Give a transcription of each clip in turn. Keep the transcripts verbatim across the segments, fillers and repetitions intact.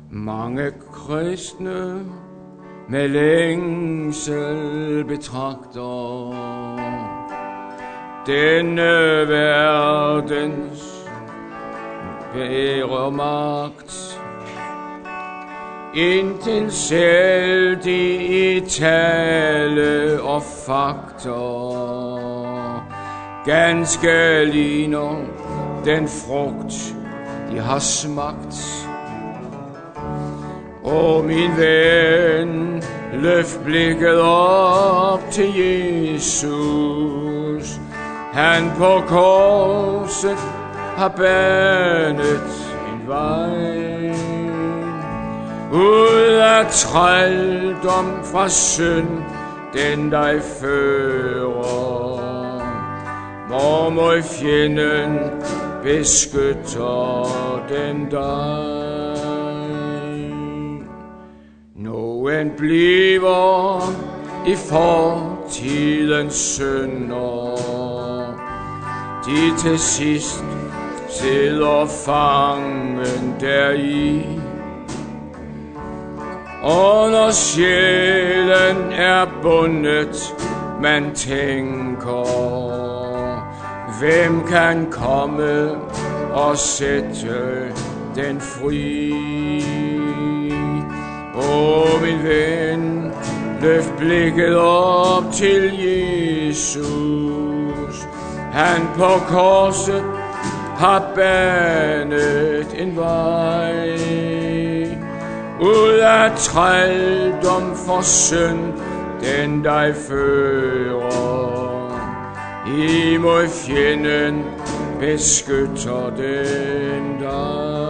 Mange kristne med længsel betragter denne verdens bære magt, indtil selv de i tale og fakter ganske ligner den frugt, de har smagt. Og min ven, løft blikket op til Jesus. Han på korset har banet en vej ud af trældom fra synd, den dig fører. Hvor mod fjenden beskytter den dig. Nogen bliver i fortidens synder, de til sidst sidder fangen deri. Og når sjælen er bundet, man tænker, hvem kan komme og sætte den fri? Åh, min ven, løft blikket op til Jesus. Han på korset har banet en vej ud af trældom for synd, den dig fører. Imod fjenden beskytter den dig.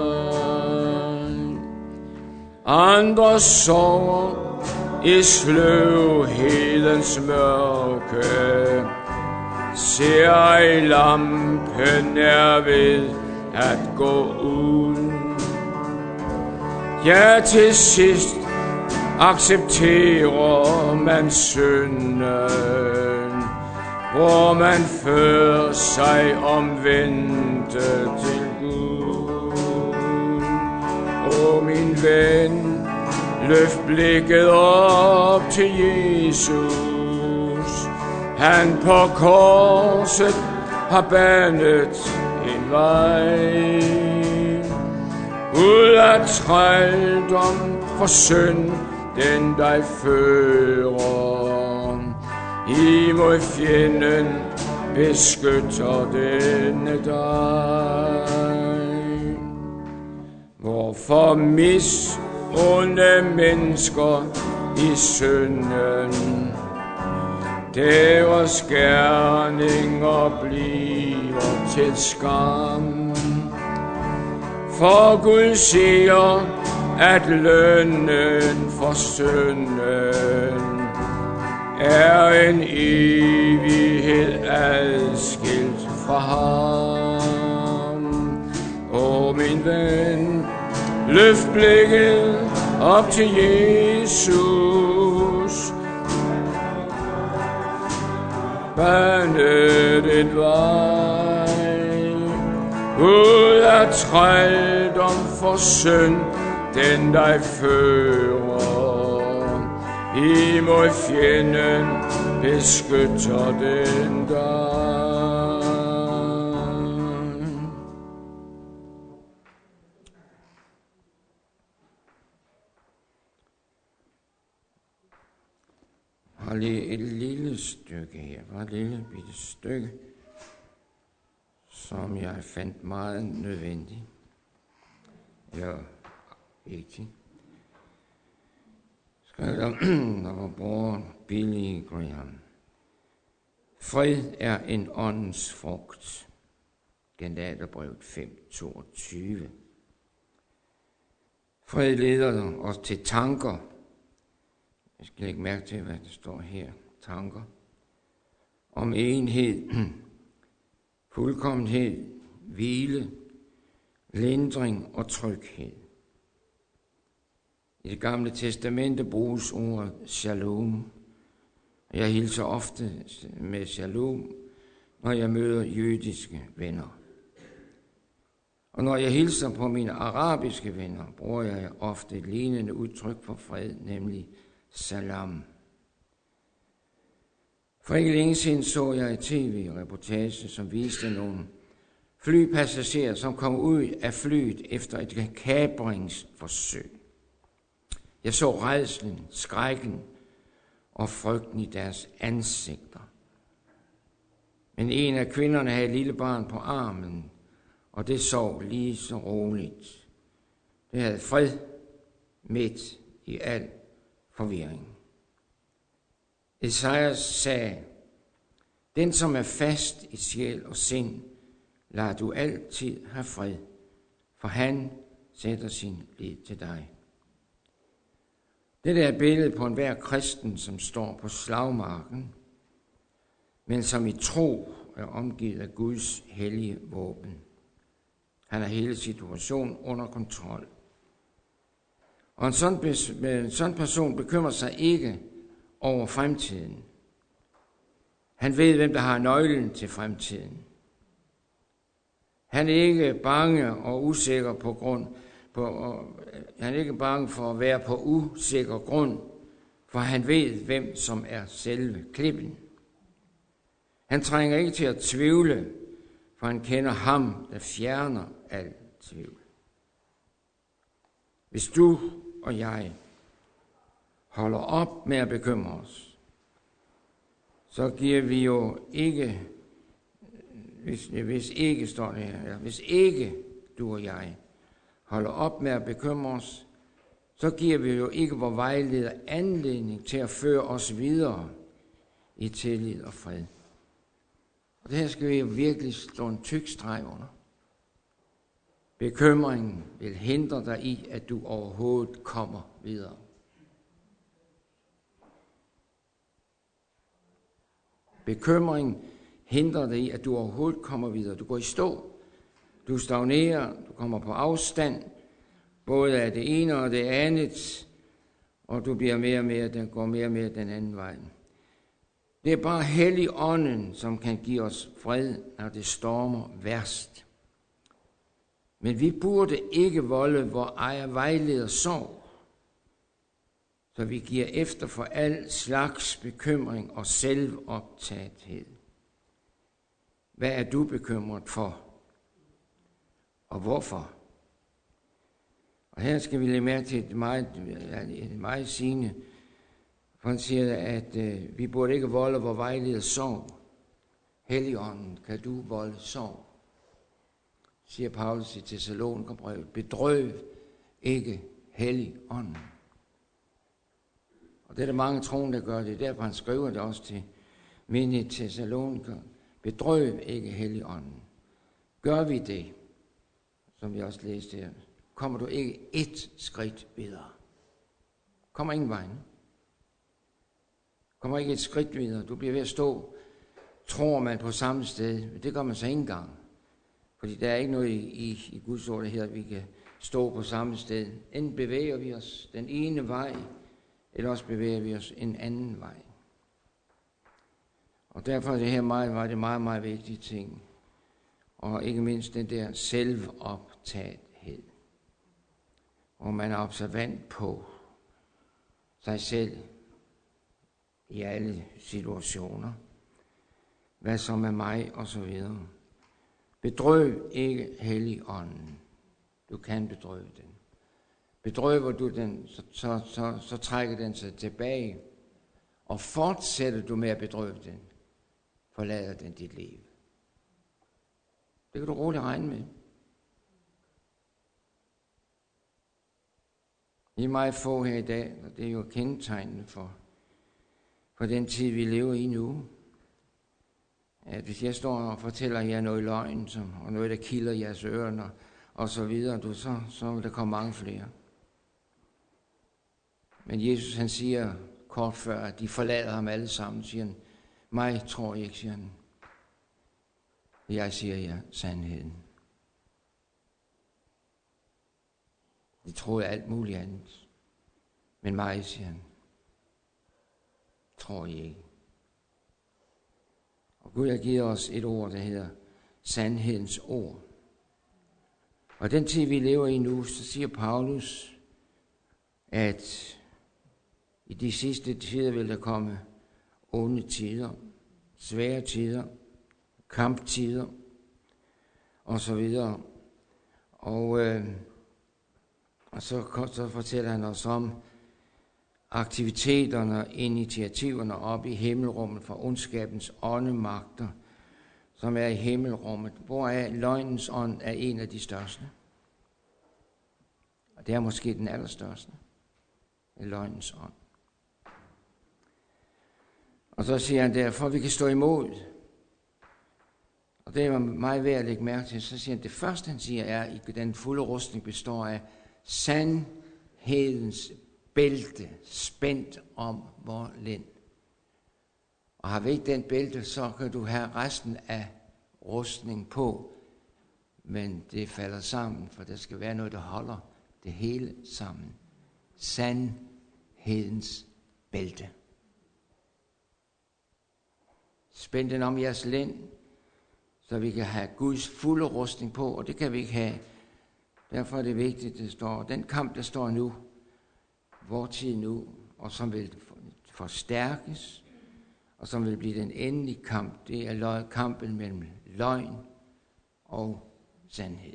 Andre sover i sløvhedens mørke, ser ej lampen er ved at gå ud. Ja, til sidst accepterer man synden, hvor man fører sig omvendte til Gud. Åh, min ven, løft blikket op til Jesus. Han på korset har banet en vej ud af trældom for synd, den dig fører. Imod fjenden beskytter denne dig. Hvorfor misunde mennesker i synden? Deres gerninger bliver til skam. For Gud siger, at lønnen for synden er en evighed adskilt fra ham. Åh, min ven, løft blikket op til Jesus. Banet en vej ud af trældom for synd, den dig fører. Imod fjenden beskytter den dig. Jeg har lige et lille stykke her, bare et lille bitte stykke, som jeg fandt meget nødvendigt. Ja, vigtigt. Der var bror Billy Graham. Fred er en åndens frugt. Galaterbrevet fem toogtyve. Fred leder os til tanker. Jeg skal lægge mærke til, hvad der står her. Tanker. Om enhed, fuldkommenhed, hvile, lindring og tryghed. I Det Gamle Testamente bruges ordet shalom. Jeg hilser ofte med shalom, når jeg møder jødiske venner. Og når jeg hilser på mine arabiske venner, bruger jeg ofte et lignende udtryk for fred, nemlig salam. For ikke længe siden så jeg et tv-reportage, som viste nogle flypassagerer, som kom ud af flyet efter et kabringsforsøg. Jeg så rædslen, skrækken og frygten i deres ansigter. Men en af kvinderne havde et lille barn på armen, og det sov lige så roligt. Det havde fred midt i al forvirring. Esajas sagde, den som er fast i sjæl og sind, lader du altid have fred, for han sætter sin lid til dig. Det er et billede på enhver kristen, som står på slagmarken, men som i tro er omgivet af Guds hellige våben. Han har hele situationen under kontrol. Og en sådan, en sådan person bekymrer sig ikke over fremtiden. Han ved, hvem der har nøglen til fremtiden. Han er ikke bange og usikker på grund, på, og, han er ikke bange for at være på usikker grund, for han ved, hvem som er selve klippen. Han trænger ikke til at tvivle, for han kender ham, der fjerner al tvivl. Hvis du og jeg holder op med at bekymre os, så giver vi jo ikke, hvis, hvis ikke står det her, hvis ikke du og jeg holder op med at bekymre os, så giver vi jo ikke vor vejleder anledning til at føre os videre i tillid og fred. Og det her skal vi jo virkelig slå en tyk streg under. Bekymringen vil hindre dig i, at du overhovedet kommer videre. Bekymring hindrer dig i, at du overhovedet kommer videre. Du går i stå, du stagnerer, du kommer på afstand, både af det ene og det andet, og du bliver mere og mere, den går mere og mere den anden vej. Det er bare Helligånden, som kan give os fred, når det stormer værst. Men vi burde ikke volde vor ejer vejleder sorg, så vi giver efter for al slags bekymring og selvoptagethed. Hvad er du bekymret for? Og hvorfor? Og her skal vi lægge mærke til et meget, et meget sigende, for han siger, at øh, vi burde ikke volde vor vejleder sorg. Helligånden, kan du volde sorg? Siger Paulus i Thessalonikerbrevet. Bedrøv ikke Helligånden. Og det er der mange troende, der gør det. Derfor han skriver det også til menigheden Thessaloniker. Bedrøv ikke Helligånden. Gør vi det, som vi også læste her, kommer du ikke et skridt videre. Kommer ingen vejen. Kommer ikke et skridt videre. Du bliver ved at stå, tror man, på samme sted. Men det gør man så ikke engang. Fordi der er ikke noget i, i, i Guds ord her, at vi kan stå på samme sted. Enten bevæger vi os den ene vej, eller også bevæger vi os en anden vej. Og derfor er det her meget, var det meget, meget vigtige ting. Og ikke mindst den der selvoptagethed. Hvor man er observant på sig selv i alle situationer. Hvad som er mig, og så videre. Bedrøv ikke Helligånden. Du kan bedrøve den. Bedrøver du den, så, så, så, så trækker den sig tilbage. Og fortsætter du med at bedrøve den, forlader den dit liv. Det kan du roligt regne med. I er meget få her i dag, og det er jo kendetegnende for, for den tid, vi lever i nu. At hvis jeg står og fortæller jer noget løgn, som, og noget, der kilder jeres ører, og, og så videre, du, så, så vil der komme mange flere. Men Jesus, han siger kort før, at de forlader ham alle sammen, siger han, mig tror jeg ikke, siger han. Jeg siger jer sandheden. De troede alt muligt andet. Men mig, siger han, tror jeg ikke. Og Gud har givet os et ord, der hedder sandhedens ord. Og den tid, vi lever i nu, så siger Paulus, at i de sidste tider vil der komme onde tider, svære tider, kamptider og så videre. Og, øh, og så, så fortæller han os om aktiviteterne og initiativerne op i himmelrummet fra ondskabens åndemagter, som er i himmelrummet, hvoraf løgnens ånd er en af de største. Og det er måske den allerstørste. Løgnens ånd. Og så siger han derfor, at vi kan stå imod. Og det er meget værd at lægge mærke til. Så siger han, det første han siger er, at den fulde rustning består af sandhedens bælte spændt om vor lænd. Og har vi ikke den bælte, så kan du have resten af rustning på. Men det falder sammen, for der skal være noget, der holder det hele sammen. Sandhedens bælte. Spænd den om jeres lænd, så vi kan have Guds fulde rustning på, og det kan vi ikke have. Derfor er det vigtigt, at det står, den kamp, der står nu, vor tid nu, og som vil forstærkes, og som vil blive den endelige kamp, det er kampen mellem løgn og sandhed.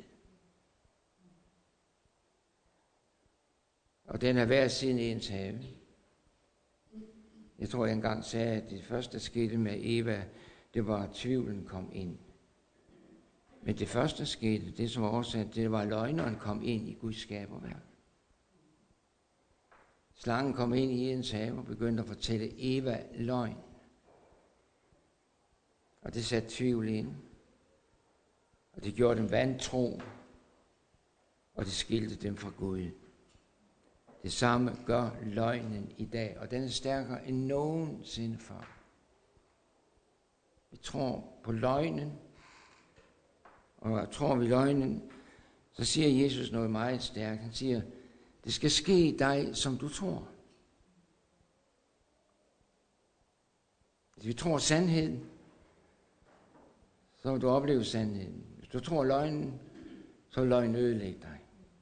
Og den er hver siden i ens have. Jeg tror, jeg engang sagde, at det første, der skete med Eva, det var, at tvivlen kom ind. Men det første, der skete, det som var årsat, det var, at løgneren kom ind i Guds skaberværk. Slangen kom ind i ens have og begyndte at fortælle Eva løgn. Og det satte tvivl ind. Og det gjorde dem vantro. Og det skilte dem fra Gud. Det samme gør løgnen i dag, og den er stærkere end nogensinde før. Vi tror på løgnen, og tror vi løgnen, så siger Jesus noget meget stærkt. Han siger, det skal ske i dig, som du tror. Hvis vi tror sandheden, så vil du opleve sandheden. Hvis du tror løgnen, så vil løgnen ødelægge dig.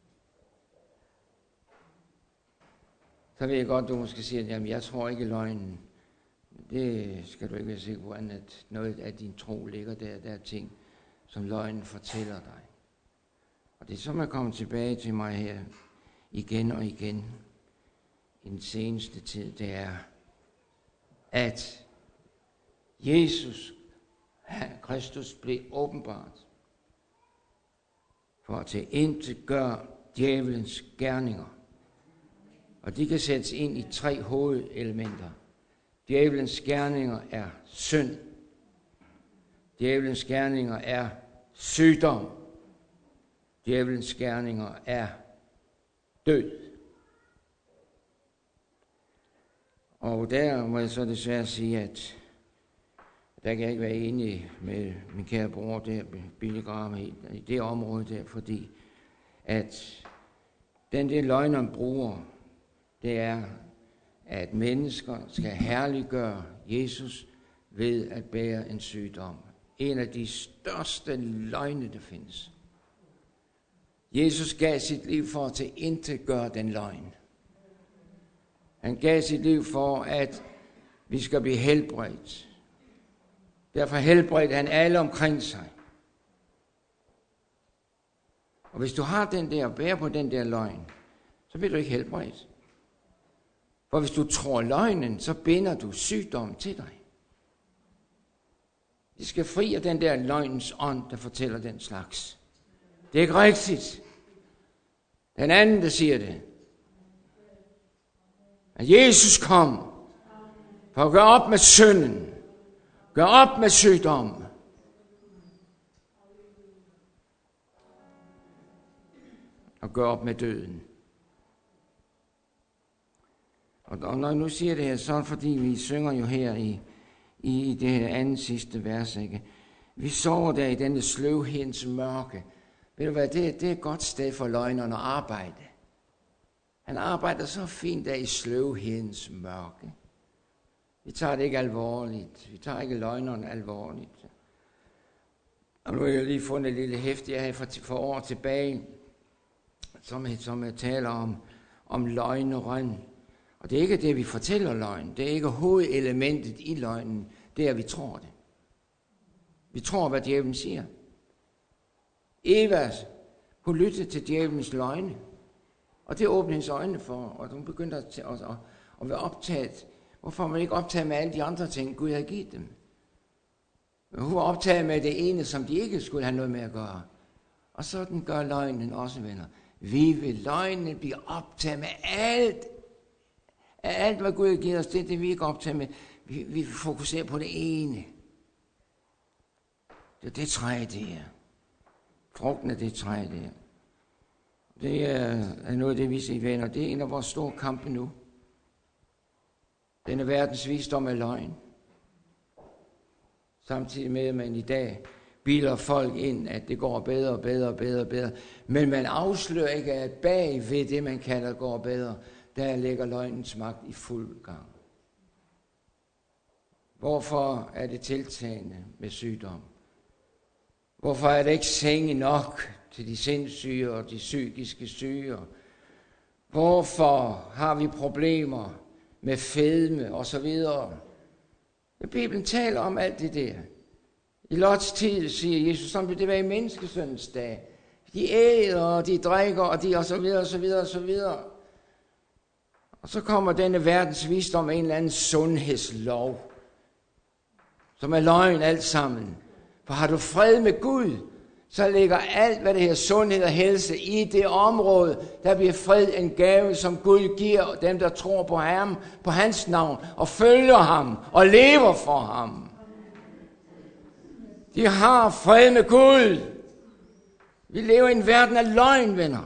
Så ved jeg godt, du måske siger, jamen jeg tror ikke løgnen. Det skal du ikke være sikker på, at noget af din tro ligger der. Der er ting, som løgnen fortæller dig. Og det er så, man kommer tilbage til mig her igen og igen i den seneste tid, det er, at Jesus, Kristus, blev åbenbart for at tilintetgøre djævelens gerninger. Og de kan sættes ind i tre hovedelementer. Djævelens gerninger er synd. Djævelens gerninger er sygdom. Djævelens gerninger er død. Og der må jeg så desværre sige, at der kan jeg ikke være enig med min kære bror der, Billy Graham, i det område der, fordi at den der løgn, bruger, det er, at mennesker skal herliggøre Jesus ved at bære en sygdom. En af de største løgne, der findes. Jesus gav sit liv for at tilintetgøre den løgn. Han gav sit liv for, at vi skal blive helbredt. Derfor helbredte han alle omkring sig. Og hvis du har den der, og bærer på den der løgn, så bliver du ikke helbredt. For hvis du tror løgnen, så binder du sygdom til dig. De skal fri af den der løgnens ånd, der fortæller den slags. Det er ikke rigtigt. Den anden, der siger det. At Jesus kom for at gøre op med synden. Gør op med sygdommen. Og gør op med døden. Og når jeg nu siger det her, så er det fordi, vi synger jo her i, i det her andet sidste vers, ikke? Vi sover der i denne sløvhedens mørke. Ved du hvad, det, det er et godt sted for løgneren at arbejde. Han arbejder så fint der i sløvhedens mørke. Vi tager det ikke alvorligt. Vi tager ikke løgneren alvorligt. Og nu har jeg lige fundet et lille hæfte, jeg havde for, for år tilbage. som, som jeg taler om, om løgn og røn. Og det er ikke det, vi fortæller løgn. Det er ikke hovedelementet i løgnen. Det er, at vi tror det. Vi tror, hvad djævlen siger. Eva, hun lyttede til djævelens løgne. Og det åbnede hendes øjne for, og hun begyndte at, at, at, at være optaget. Hvorfor man ikke optaget med alle de andre ting, Gud havde givet dem? Men hun var optaget med det ene, som de ikke skulle have noget med at gøre. Og sådan gør løgnen også, venner. Vi vil løgnen blive optaget med alt. Alt, hvad Gud har givet os, det er det, vi ikke optaget med. Vi, vi fokuserer på det ene. Det er det træ, det er. Frugten af det træ, det er. Det er noget af det, vi siger, venner. Det er en af vores store kampe nu. Denne verdens visdom er løgn. Samtidig med, at man i dag bilder folk ind, at det går bedre og bedre og bedre og bedre. Men man afslører ikke, at bag ved det, man kalder går bedre, der ligger løgnens magt i fuld gang. Hvorfor er det tiltagende med sygdom? Hvorfor er det ikke senge nok til de sindssyge og de psykiske syge? Hvorfor har vi problemer med fedme og så videre? Ja, Bibelen taler om alt det der. I Lots tid, siger Jesus, som vil det være i menneskesøndens dag. De æder, og de drikker, og de og så videre, og så videre, og så videre. Og så kommer denne verdens visdom med en eller anden sundhedslov, som er løgn alt sammen. For har du fred med Gud, så ligger alt, hvad det her sundhed og helse i det område, der bliver fred en gave, som Gud giver dem, der tror på ham, på hans navn, og følger ham, og lever for ham. De har fred med Gud. Vi lever i en verden af løgn, venner.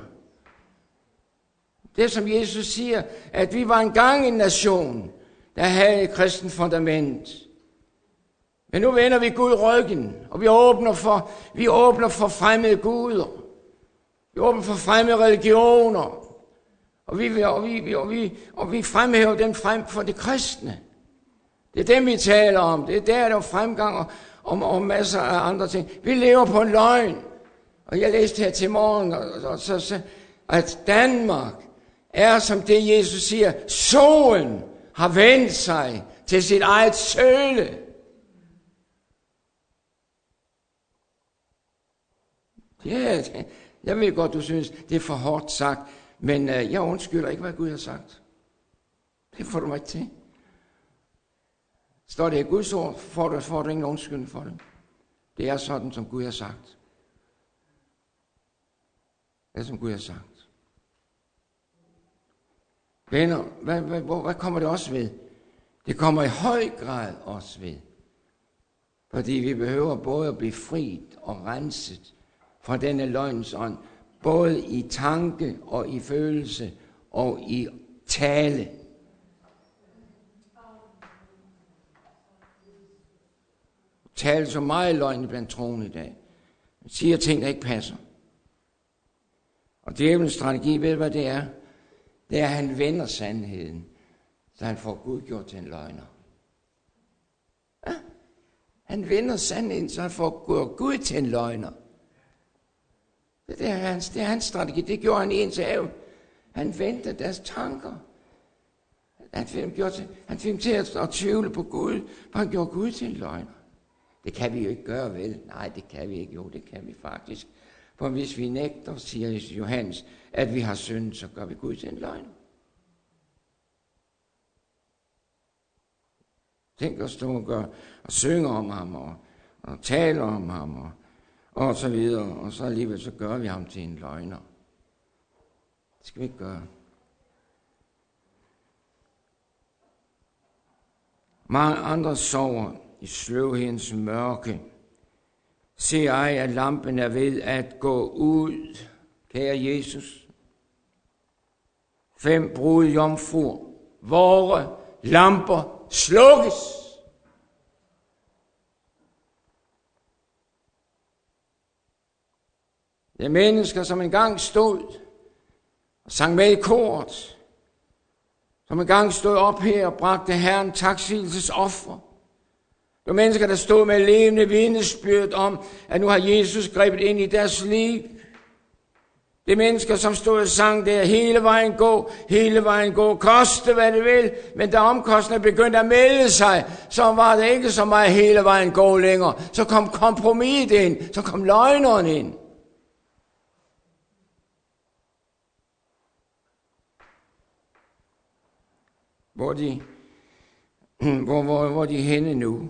Det som Jesus siger, at vi var engang en nation, der havde et kristent fundament. Men nu vender vi Gud ryggen, og vi åbner for, vi åbner for fremmede guder. Vi åbner for fremmede religioner. Og vi, og vi, og vi, og vi fremhæver dem frem for det kristne. Det er dem, vi taler om. Det er der, der er fremgang og, og, og masser af andre ting. Vi lever på en løgn. Og jeg læste her til morgen, og, og så, så, at Danmark er, som det Jesus siger, soen har vendt sig til sit eget søle. Ja, jeg ved godt, du synes, det er for hårdt sagt, men øh, jeg undskylder ikke, hvad Gud har sagt. Det får du mig ikke til. Står det i Guds ord, får du, får du ingen undskyldning for det. Det er sådan, som Gud har sagt. Det er, som Gud har sagt. Venner, hvad, hvad, hvad, hvad kommer det også ved? Det kommer i høj grad også ved. Fordi vi behøver både at blive frit og renset fra denne løgnens ånd, både i tanke og i følelse og i tale. Tale så meget løgn blandt troende i dag. Man siger ting, der ikke passer. Og djævelens strategi, ved hvad det er? Det er, at han vender sandheden, så han får Gud gjort til en løgner. Ja? Han vender sandheden, så han får Gud til en løgner. Det er hans, det er hans strategi. Det gjorde han indtil af. Han vendte deres tanker. Han fik, gjorde til, han fik til at, at tvivle på Gud, for han gjorde Gud til en løgner. Det kan vi jo ikke gøre, vel? Nej, det kan vi ikke. Jo, det kan vi faktisk. For hvis vi nægter, siger Johannes, at vi har syndet, så gør vi Gud til en løgner. Tænk at stå og, gøre, og synge om ham, og, og tale om ham, og, og så videre, og så alligevel så gør vi ham til en løgner. Det skal vi ikke gøre. Mange andre sover i sløvhedens mørke. Se ej, at lampen er ved at gå ud, kære Jesus. Fem brud jomfruer, vore lamper slukkes. Det er mennesker, som engang stod og sang med i koret, som engang stod op her og bragte Herren taksigelsens offer. Det var mennesker, der stod med levende vidnesbyrd om, at nu har Jesus grebet ind i deres liv. Det er mennesker, som stod og sang der, hele vejen gå, hele vejen gå, koste hvad det vil. Men da omkostningerne begyndte at melde sig, så var det ikke så meget hele vejen gå længere. Så kom kompromiset ind, så kom løgneren ind. Hvor de, hvor, hvor, hvor de er henne nu?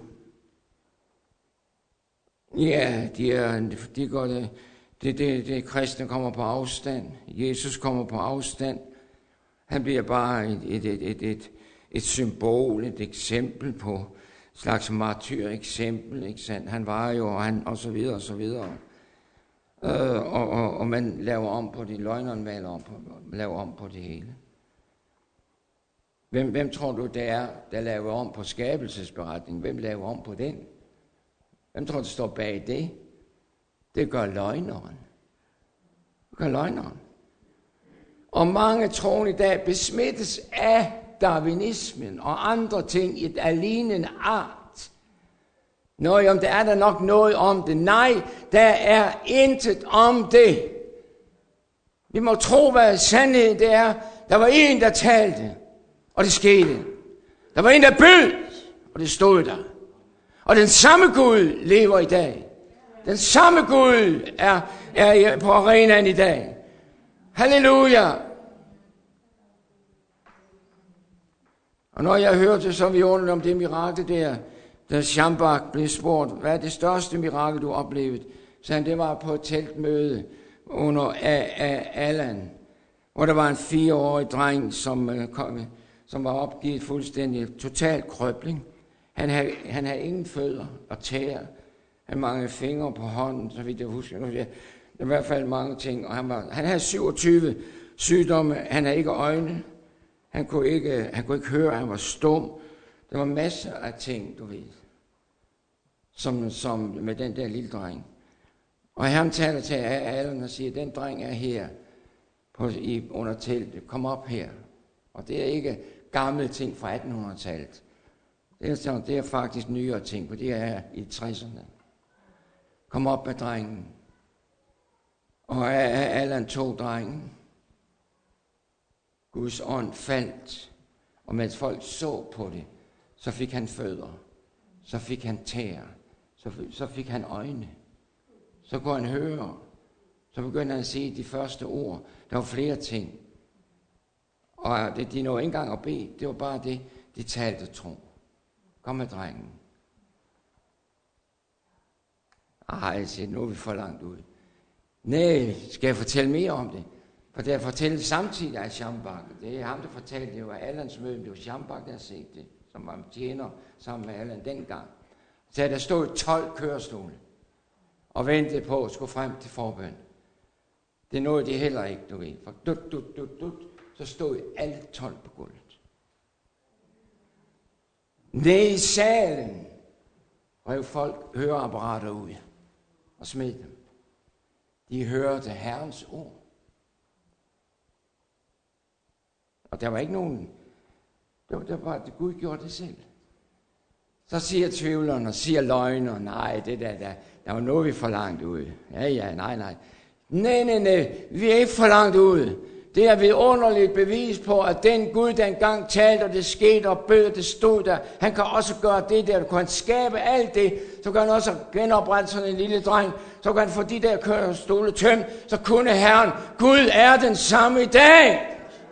Ja, de, er, de går det. Det, det, det kristne kommer på afstand. Jesus kommer på afstand. Han bliver bare et, et, et, et, et, et symbol, et eksempel på et slags martyr-eksempel. Ikke sandt? Han var jo, og, han, og så videre, og så videre. Øh, og, og, og man laver om på det. Løgneren maler om på, laver om på det hele. Hvem, hvem tror du, det er, der laver om på skabelsesberetningen? Hvem laver om på den? Hvem tror du, der står bag det? Det gør løgneren. Det gør løgneren. Og mange troende i dag besmittes af darwinismen og andre ting i af lignende art. Nå, om der er der nok noget om det. Nej, der er intet om det. Vi må tro, hvad sandheden det er. Der var en, der talte, og det skete. Der var en, der bød, og det stod der. Og den samme Gud lever i dag. Den samme Gud er, er på arenaen i dag. Halleluja! Og når jeg hørte så vi ordentligt om det mirakel der, da Schambach blev spurgt, hvad er det største mirakel, du oplevede? Så han, det var på et teltmøde under Allan, hvor der var en fireårig dreng, som, kom, som var opgivet fuldstændig, total krøbling. Han havde, han havde ingen fødder og tæer. Han manglede fingre på hånden, så vidt jeg husker. Der var i hvert fald mange ting. Og han, var, han havde syvogtyve sygdomme. Han havde ikke øjne. Han kunne ikke, han kunne ikke høre. Han var stum. Der var masser af ting, du ved. Som, som med den der lille dreng. Og han taler til Allan og siger, den dreng er her på, i, under teltet. Kom op her. Og det er ikke gamle ting fra attenhundredetallet. Det er, det er faktisk nyere ting, for det er i tresserne. Kom op med drengen. Og Allan tog drengen. Guds ånd faldt. Og mens folk så på det, så fik han fødder. Så fik han tæer. Så, så fik han øjne. Så kunne han høre. Så begyndte han at sige de første ord. Der var flere ting. Og det, de nåede ikke engang at bede. Det var bare det, de talte tro. Kom med drengen. Ej, jeg siger, nu er vi for langt ud. Nej, skal jeg fortælle mere om det? For det er fortalt samtidig af Schambach. Det er ham, der fortalte, det var Allans møde, det var Schambach, der har set det, som var tjener sammen med Allan dengang. Så der stod tolv kørestole og ventede på at skulle frem til forbøn. Det nåede de heller ikke, du ved. For dut, dut, dut, dut, så stod alle tolv på gulvet. Nede i salen rev folk høreapparater ud og smed dem. De hørte Herrens ord. Og der var ikke nogen, det var, det var det Gud gjorde det selv. Så siger tvivleren og siger løgner, nej, det der, der, der var noget, vi for langt ud. Ja, ja, nej, nej. Nej, nej, nej, vi er ikke for langt ud. Det er vidunderligt bevis på, at den Gud, der engang talte, og det skete, og bød, det stod der, han kan også gøre det der, kan han skabe alt det, så kan han også genoprette sådan en lille dreng, så kan han få de der kørestole tømt, så kunne Herren, Gud er den samme i dag.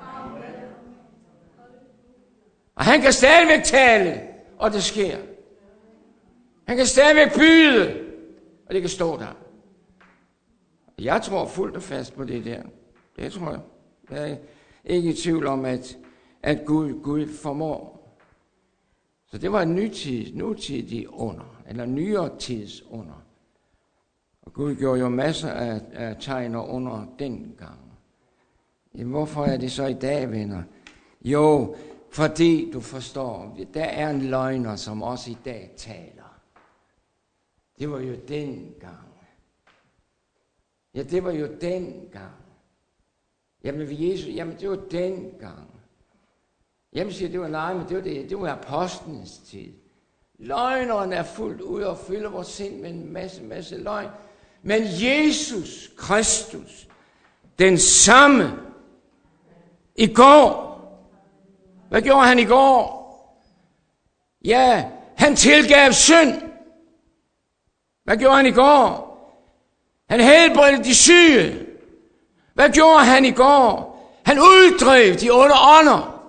Og han kan stadigvæk tale, og det sker. Han kan stadigvæk byde, og det kan stå der. Jeg tror fuldt og fast på det der. Det tror jeg. Jeg er ikke i tvivl om, at, at Gud, Gud formår. Så det var en nytid, nutidig under, eller nyere tids under. Og Gud gjorde jo masser af, af tegner under dengang. Jamen, hvorfor er det så i dag, venner? Jo, fordi du forstår, der er en løgner, som også i dag taler. Det var jo dengang. Ja, det var jo dengang. Jamen, Jesus, jamen, det var dengang. Jamen, siger det var nej, men det var, det, det var apostlenes tid. Løgneren er fuldt ud og fylder vores sind med en masse, masse løgn. Men Jesus Kristus, den samme i går. Hvad gjorde han i går? Ja, han tilgav synd. Hvad gjorde han i går? Han helbredte de syge. Hvad gjorde han i går? Han uddrev de onde ånder.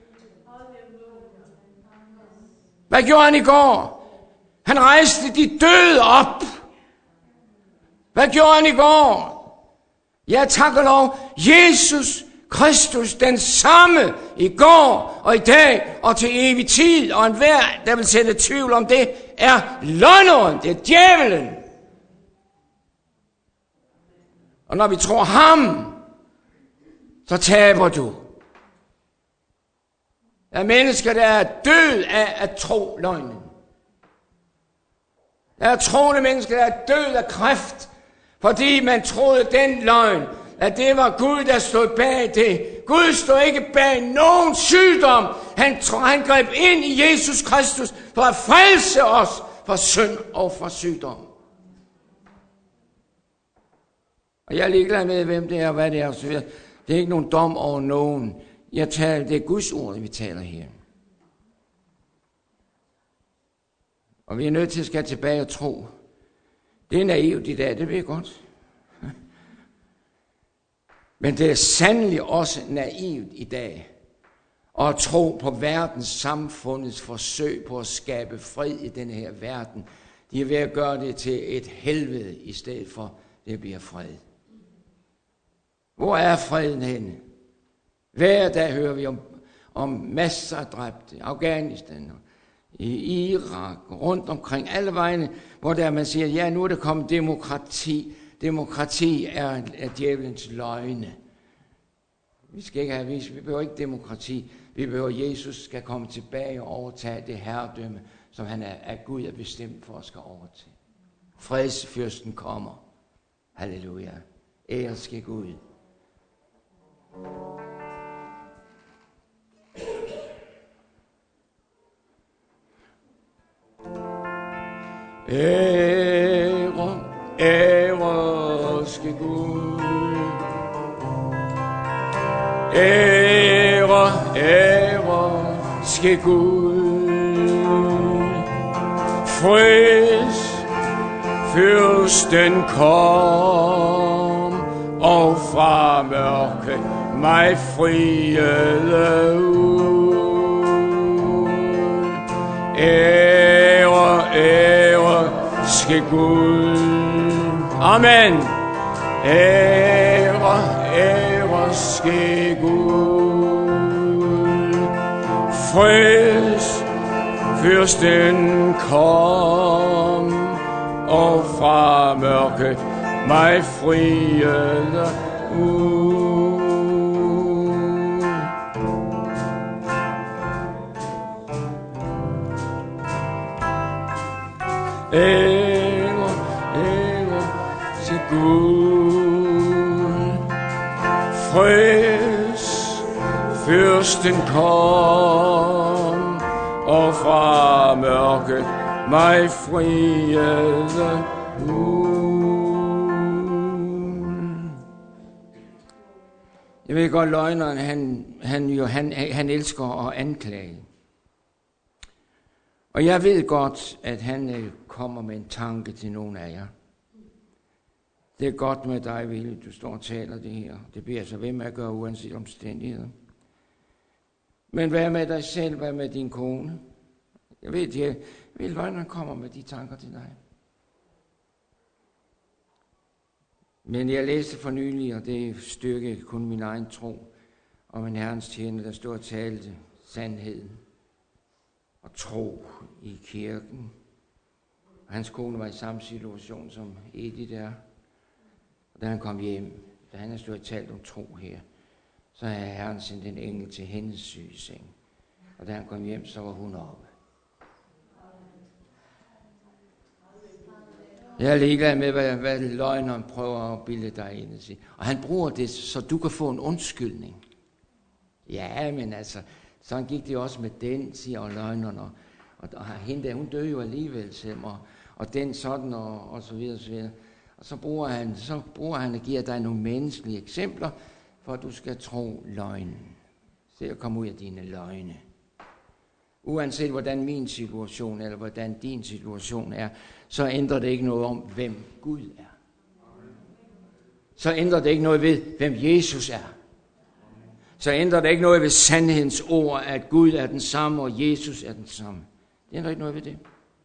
Hvad gjorde han i går? Han rejste de døde op. Hvad gjorde han i går? Ja, tak og lov. Jesus Kristus, den samme i går og i dag og til evig tid. Og enhver, der vil sætte tvivl om det, er løgneren. Det er djævelen. Og når vi tror ham, så taber du. Der er mennesker, der er død af at tro løgnen. Der er troende mennesker, der er død af kræft, fordi man troede den løgn, at det var Gud, der stod bag det. Gud stod ikke bag nogen sygdom. Han, han greb ind i Jesus Kristus for at frelse os fra synd og fra sygdom. Og jeg er ligeglad med, hvem det er og hvad det er. Så det er ikke nogen dom over nogen. Jeg taler, det er Guds ord, vi taler her. Og vi er nødt til at skal tilbage og tro. Det er naivt i dag, det ved jeg godt. Men det er sandelig også naivt i dag at tro på verdens samfundets forsøg på at skabe fred i denne her verden. De er ved at gøre det til et helvede i stedet for, det bliver fred. Hvor er freden henne? Hver dag hører vi om, om masser af dræbte, Afghanistan, i Irak, rundt omkring alle vegne, hvor der man siger, ja, nu er der kommet demokrati. Demokrati er, er djævelens løgne. Vi skal ikke have, vi behøver ikke demokrati. Vi behøver, at Jesus skal komme tilbage og overtage det herredømme, som han er, er Gud er bestemt for at skal overtage. Fredsfyrsten kommer. Halleluja. Ære ske Gud. Ære, ære ske Gud. Ære, ære ske Gud. Freds fyrsten kom, og fra mørke mig friede ud. Ære, ære ske Gud. Amen. Ære, ære ske Gud. Freds fyrsten kom, og fra mørket mig friede ud. Ære, ære til Gud. Freds fyrsten kom, og fra mørket mig friede ud. Jeg ved godt, løgneren, han, han, jo, han, han elsker at anklage. Og jeg ved godt, at han kommer med en tanke til nogle af jer. Det er godt med dig, Ville, du står og taler det her. Det bliver så ved med at gøre uanset omstændigheder. Men hvad med dig selv? Hvad med din kone? Jeg ved, at jeg ved, løgneren kommer med de tanker til dig. Men jeg læste for nylig, og det styrkede kun min egen tro, om en Herrens tjener, der stod og talte sandheden og tro i kirken. Og hans kone var i samme situation, som Edith er. Og da han kom hjem, da han havde stået og talt om tro her, så havde Herren sendt en engel til hendes sygeseng. Og da han kom hjem, så var hun oppe. Jeg er ligeglad med, hvad, hvad løgneren prøver at bilde dig ind og sige. Og han bruger det, så du kan få en undskyldning. Ja, men altså, sådan gik det også med den, siger løgneren. Og, og, og hende der, hun døde jo alligevel selv. Og, og den sådan, og, og så videre, og så videre. Og så bruger han, så bruger han og giver dig nogle menneskelige eksempler, for at du skal tro løgnen. Se at komme ud af dine løgne. Uanset hvordan min situation eller hvordan din situation er, så ændrer det ikke noget om, hvem Gud er. Så ændrer det ikke noget ved, hvem Jesus er. Så ændrer det ikke noget ved sandhedens ord, at Gud er den samme, og Jesus er den samme. Det ændrer ikke noget ved det.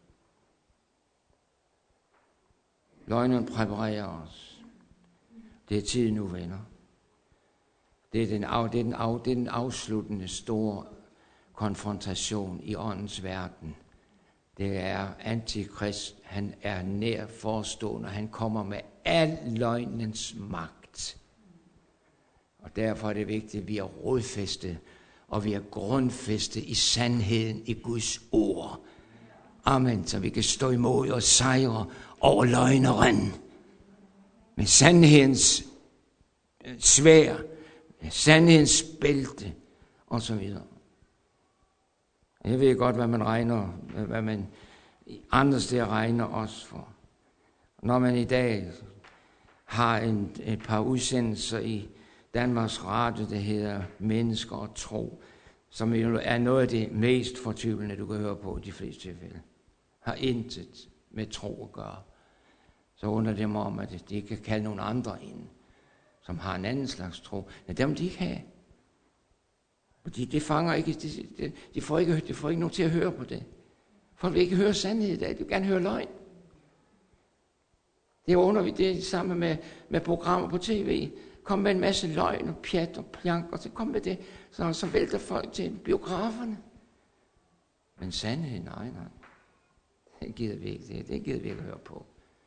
Løgnen præparerer os. Det er tid nu, venner. Det er den, af, det er den, af, det er den afsluttende store konfrontation i åndens verden. Det er antikrist. Han er nær forestående. Han kommer med al løgnens magt. Og derfor er det vigtigt, at vi er rodfæstet, og vi er grundfæstet i sandheden i Guds ord. Amen. Så vi kan stå imod og sejre over løgneren. Med sandhedens svær, med sandhedens bælte, og så videre. Jeg ved godt, hvad man regner, hvad man andre steder regner os for. Når man i dag har en, et par udsendelser i Danmarks Radio, der hedder Mennesker og Tro, som er noget af det mest fortvivlende, du kan høre på i de fleste tilfælde, har intet med tro at gøre. Så undrer det mig om, at de ikke kan kalde nogle andre ind, som har en anden slags tro. Men dem de ikke have. Fordi det fanger ikke, de, de, de, får ikke, de får ikke nogen til at høre på det. Folk vil ikke høre sandhed i dag, de vil gerne høre løgn. Det er under det er sammen med, med programmer på tv. Kom med en masse løgn og pjat og plank, og så kom med det, så, så vælter folk til biograferne. Men sandhed, nej, nej. Det gider vi ikke, det, det gider vi ikke høre på.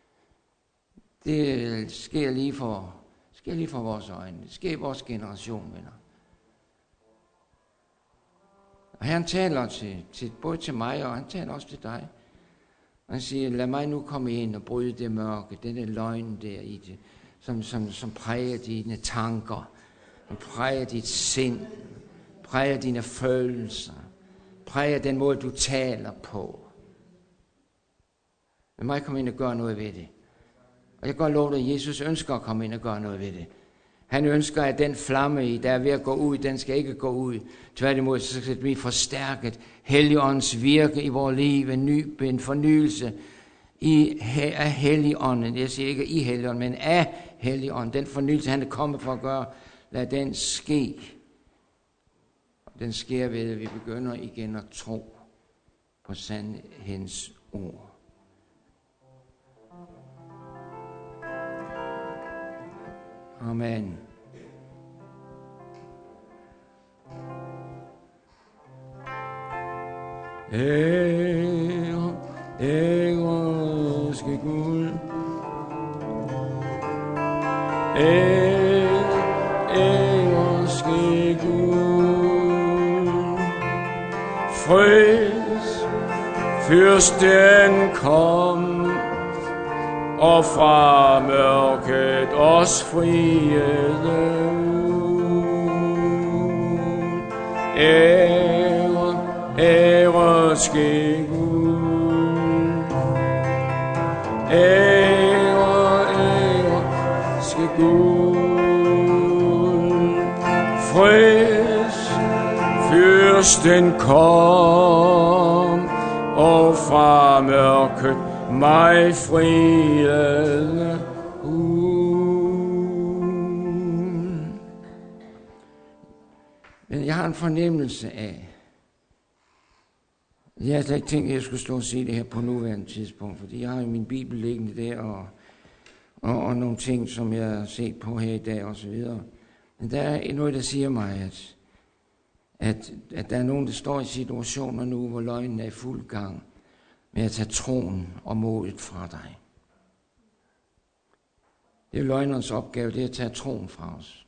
Det sker lige for, sker lige for vores øjne. Det sker i vores generation, venner. Og han taler til, til, både til mig, og han taler også til dig. Han siger, lad mig nu komme ind og bryde det mørke, denne løgn der i det, som, som, som præger dine tanker, som præger dit sind, præger dine følelser, præger den måde, du taler på. Lad mig komme ind og gøre noget ved det. Og jeg kan godt love dig, at Jesus ønsker at komme ind og gøre noget ved det. Han ønsker, at den flamme, der er ved at gå ud, den skal ikke gå ud. Tværtimod, så skal det blive forstærket. Helligåndens virke i vores liv, en, ny, en fornyelse i, af Helligånden. Jeg siger ikke i Helligånden, men af Helligånden. Den fornyelse, han er kommet for at gøre, lad den ske. Den sker ved, at vi begynder igen at tro på sandhedens ord. Amen. Ære, ære skal Gud. Ære, ære skal Gud. Freds, fyrsten kom, og fra mørket os friede ud. Ære, ære ske Gud. Ære, ære ske Gud. Freds, fyrsten kom, og fra mørket mig friede ud. Men jeg har en fornemmelse af, jeg har slet ikke tænkt, at jeg skulle stå og sige det her på nuværende tidspunkt, fordi jeg har jo min bibel liggende der, og, og, og nogle ting, som jeg har set på her i dag, og så videre. Men der er noget, der siger mig, at, at, at der er nogen, der står i situationer nu, hvor løgnen er i fuld gang med at tage troen og modet fra dig. Det er løgnerens opgave, det er at tage troen fra os.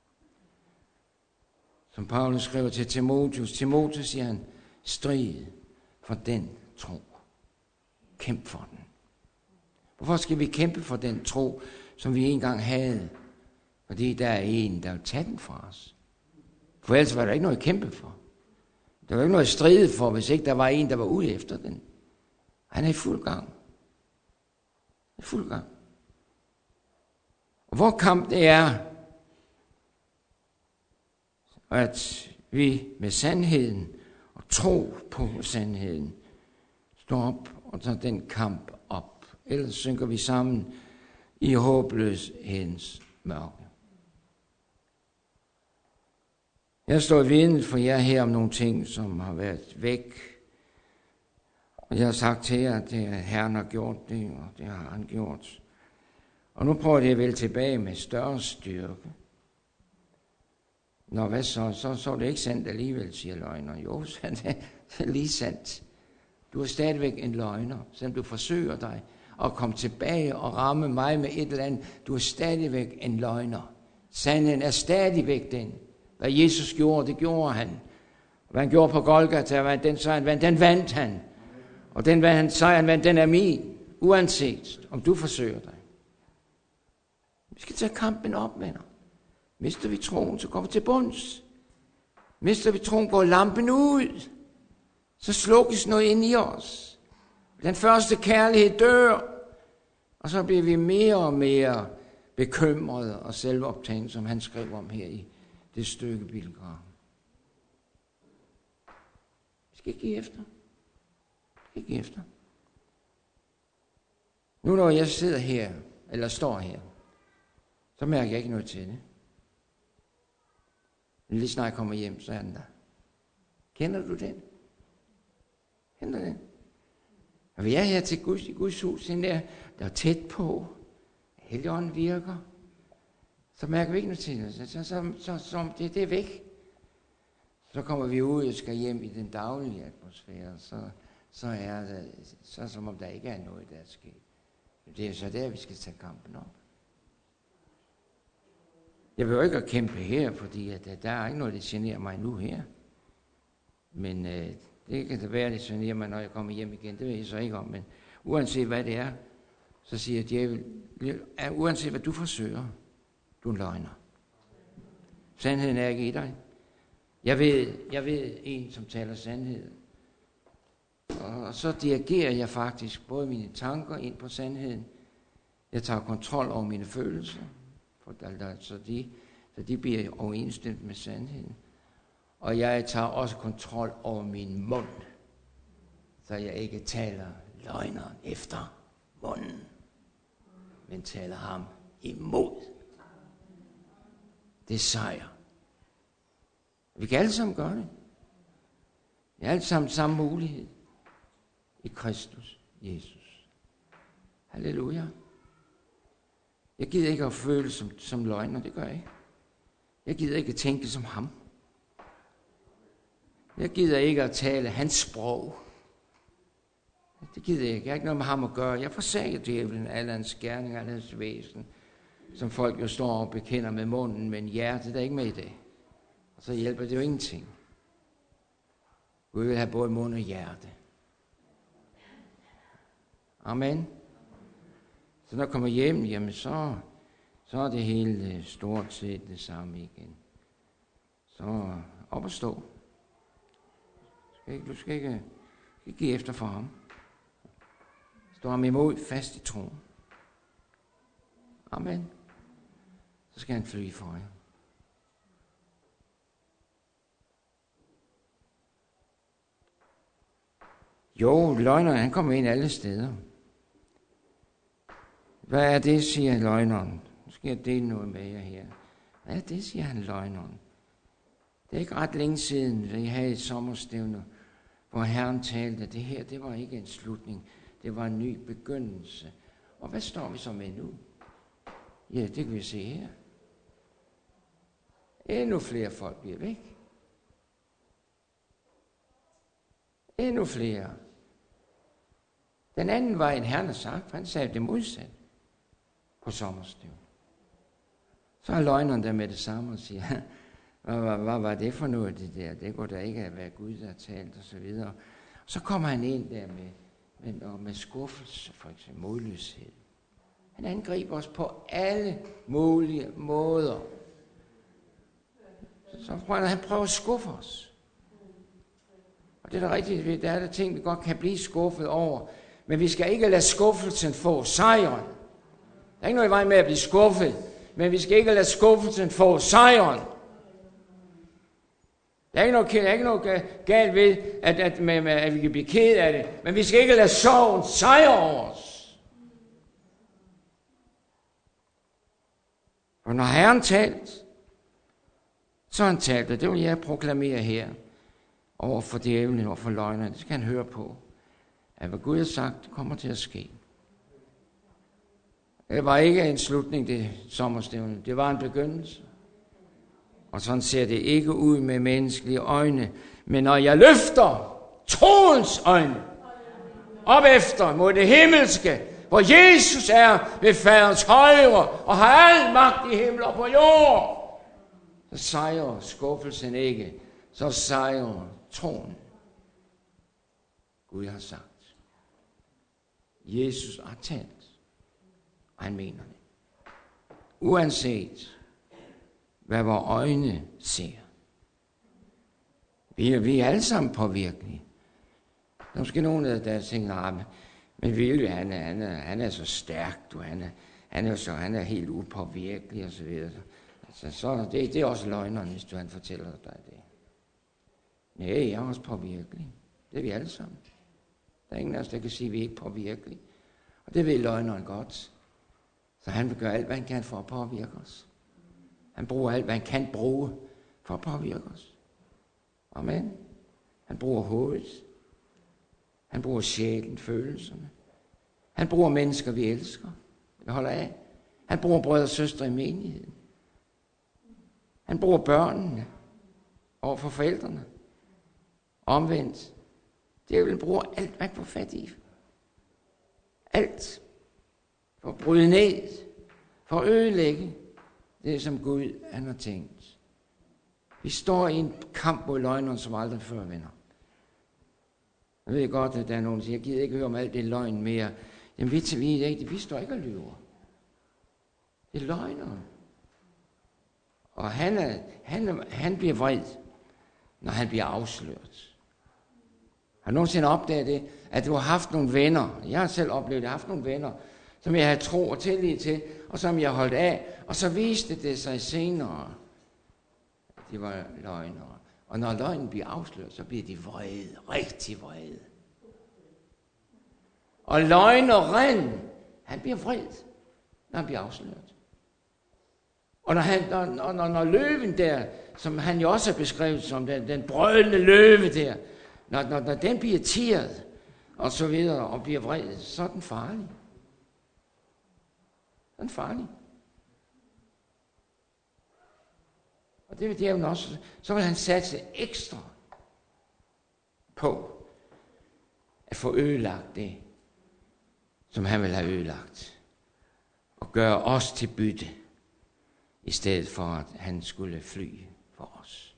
Som Paulus skriver til Timotheus, Timotheus siger han, strid for den tro. Kæmp for den. Hvorfor skal vi kæmpe for den tro, som vi engang havde? Fordi der er en, der vil tage den fra os. For ellers var der ikke noget at kæmpe for. Der var ikke noget at stride for, hvis ikke der var en, der var ude efter den. Han er i fuld gang. I fuld gang. Og hvor kamp det er, at vi med sandheden og tro på sandheden står op og tager den kamp op. Ellers synker vi sammen i håbløshedens mørke. Jeg står vidne for jer her om nogle ting, som har været væk. Og jeg har sagt til jer, at det, Herren har gjort det, og det har han gjort. Og nu prøver jeg vel tilbage med større styrke. Nå, hvad så? Så, så er det ikke sandt alligevel, siger løgner. Jo, så er det er lige sandt. Du er stadigvæk en løgner, selvom du forsøger dig at komme tilbage og ramme mig med et eller andet. Du er stadigvæk en løgner. Sandheden er stadigvæk den. Hvad Jesus gjorde, det gjorde han. Hvad han gjorde på Golgata, den sejr, vandt, den vandt han. Og den han sejr, han vandt, den er min. Uanset om du forsøger dig. Vi skal tage kampen op, venner. Mister vi troen, så går vi til bunds. Mister vi troen, går lampen ud. Så slukkes noget ind i os. Den første kærlighed dør. Og så bliver vi mere og mere bekymrede og selvoptaget, som han skrev om her i det stykke Billedgraven. Vi skal ikke give efter. Vi skal ikke give efter. Nu når jeg sidder her, eller står her, så mærker jeg ikke noget til det. Men lige snart jeg kommer hjem, så er den der. Kender du den? Kender du den? Og vi er her til Guds, i Guds hus, den der, der er tæt på. Helligånden virker. Så mærker vi ikke noget til det. Så, så, så, så, så det, det er væk. Så kommer vi ud og skal hjem i den daglige atmosfære. Så, så er det så, som om der ikke er noget, der er sket. Det er så der, vi skal tage kampen op. Jeg vil jo ikke at kæmpe her, fordi at, der er ikke noget, der generer mig nu her. Men øh, det kan da være, det generer mig, når jeg kommer hjem igen. Det ved jeg så ikke om. Men uanset hvad det er, så siger djævel, uanset hvad du forsøger, du er en løgner. Sandheden er ikke i dig. Jeg ved, jeg ved en, som taler sandhed. Og så dirigerer jeg faktisk både mine tanker ind på sandheden. Jeg tager kontrol over mine følelser. For der, så, de, så de bliver overensstemt med sandheden. Og jeg tager også kontrol over min mund, så jeg ikke taler løgneren efter munden, men taler ham imod. Det er sejr. Vi kan alle sammen gøre det. Vi har alle sammen samme mulighed i Kristus Jesus. Halleluja. Jeg gider ikke at føle som, som løgner, det gør jeg ikke. Jeg gider ikke at tænke som ham. Jeg gider ikke at tale hans sprog. Det gider jeg ikke. Jeg har ikke noget med ham at gøre. Jeg forsager djævlen, alle hans gerninger, alle hans væsen, som folk jo står og bekender med munden, men hjertet er ikke med i det. Og så hjælper det jo ingenting. Gud vil have både mund og hjerte. Amen. Så når jeg kommer hjem, jamen så, så er det hele stort set det samme igen. Så op og stå. Du skal ikke, du skal ikke, ikke give efter for ham. Stå ham imod fast i troen. Amen. Så skal han flyve for jer. Jo, løgneren, han kommer ind alle steder. Hvad er det, siger løgneren? Nu skal jeg dele noget med jer her. Hvad er det, siger han løgneren? Det er ikke ret længe siden, at jeg havde et sommerstævne, hvor Herren talte, at det her, det var ikke en slutning. Det var en ny begyndelse. Og hvad står vi så med nu? Ja, det kan vi se her. Endnu flere folk bliver væk. Endnu flere. Den anden var en Herren har sagt, for han sagde det modsatte på sommerstævne. Så er løgneren der med det samme og siger, hvad, hvad, hvad var det for noget, det der? Det kunne da ikke have været Gud, der har talt, og så videre. Så kommer han ind der med, med, med skuffelse, for eksempel modløshed. Han angriber os på alle mulige måder. Så prøver han prøver at skuffe os. Og det er da rigtigt, der er der ting, vi godt kan blive skuffet over. Men vi skal ikke lade skuffelsen få sejren. Der er ikke noget i vej med at blive skuffet. men vi skal ikke lade skuffelsen få sejren. Der er ikke noget, der er ikke noget galt ved, at, at, med, at vi kan blive ked af det, men vi skal ikke lade sorgen sejre over os. Og når Herren talt, så han talt, og det vil jeg proklamere her, over for djævlen og for løgnerne. Det skal han høre på, at hvad Gud har sagt, kommer til at ske. Det var ikke en slutning, det sommerstævne. Det var en begyndelse. Og sådan ser det ikke ud med menneskelige øjne. Men når jeg løfter troens øjne op efter mod det himmelske, hvor Jesus er ved faderens højre og har al magt i himmel og på jord, så sejrer skuffelsen ikke. Så sejrer troen. Gud har sagt. Jesus har talt. Og han mener det. Uanset hvad vores øjne ser. Vi er, vi er alle sammen påvirkelige. Der er måske nogen, der tænker, ah, men Vilje, han er, han, er, han er så stærk, du, han, er, han, er så, han er helt upåvirkelig og så videre. Altså, så det, det er også løgneren, hvis du han fortæller dig det. Nej, jeg er også påvirkelig. Det er vi alle sammen. Der er ingen af os, der kan sige, at vi er ikke påvirkelige. Og det ved løgneren godt. Så han vil gøre alt, hvad han kan for at påvirke os. Han bruger alt, hvad han kan bruge for at påvirke os. Amen. Han bruger hovedet. Han bruger sjælen, følelserne. Han bruger mennesker, vi elsker. Vi holder af. Han bruger brødre og søstre i menigheden. Han bruger børnene over for forældrene. Omvendt. Djævlen bruger alt, hvad han får fat i. Alt. For at bryde ned. For at ødelægge det, som Gud han har tænkt. Vi står i en kamp mod løgneren, som aldrig før, venner. Jeg ved godt, at der er nogen, der siger, jeg gider ikke høre om alt det løgn mere. Jamen, vi, vi, vi, vi står ikke og lyver. Det er løgneren. Og han, er, han, er, han bliver vred, når han bliver afsløret. Har du nogensinde opdaget det, at du har haft nogle venner, jeg har selv oplevet, at jeg har haft nogle venner, som jeg havde tro og tillid til, og som jeg holdt af, og så viste det sig senere, at de var løgnere. Og når løgnen bliver afsløret, så bliver de vrede, rigtig vrede. Og løgneren, han bliver vred, når han bliver afsløret. Og når, han, når, når, når løven der, som han jo også har beskrevet som den, den brølende løve der, når, når, når den bliver tirret, og så videre, og bliver vred, så er den farlig. Den er farlig. Og det vil djævlen også. Så vil han satse ekstra på at få ødelagt det, som han vil have ødelagt. Og gøre os til bytte, i stedet for at han skulle fly for os.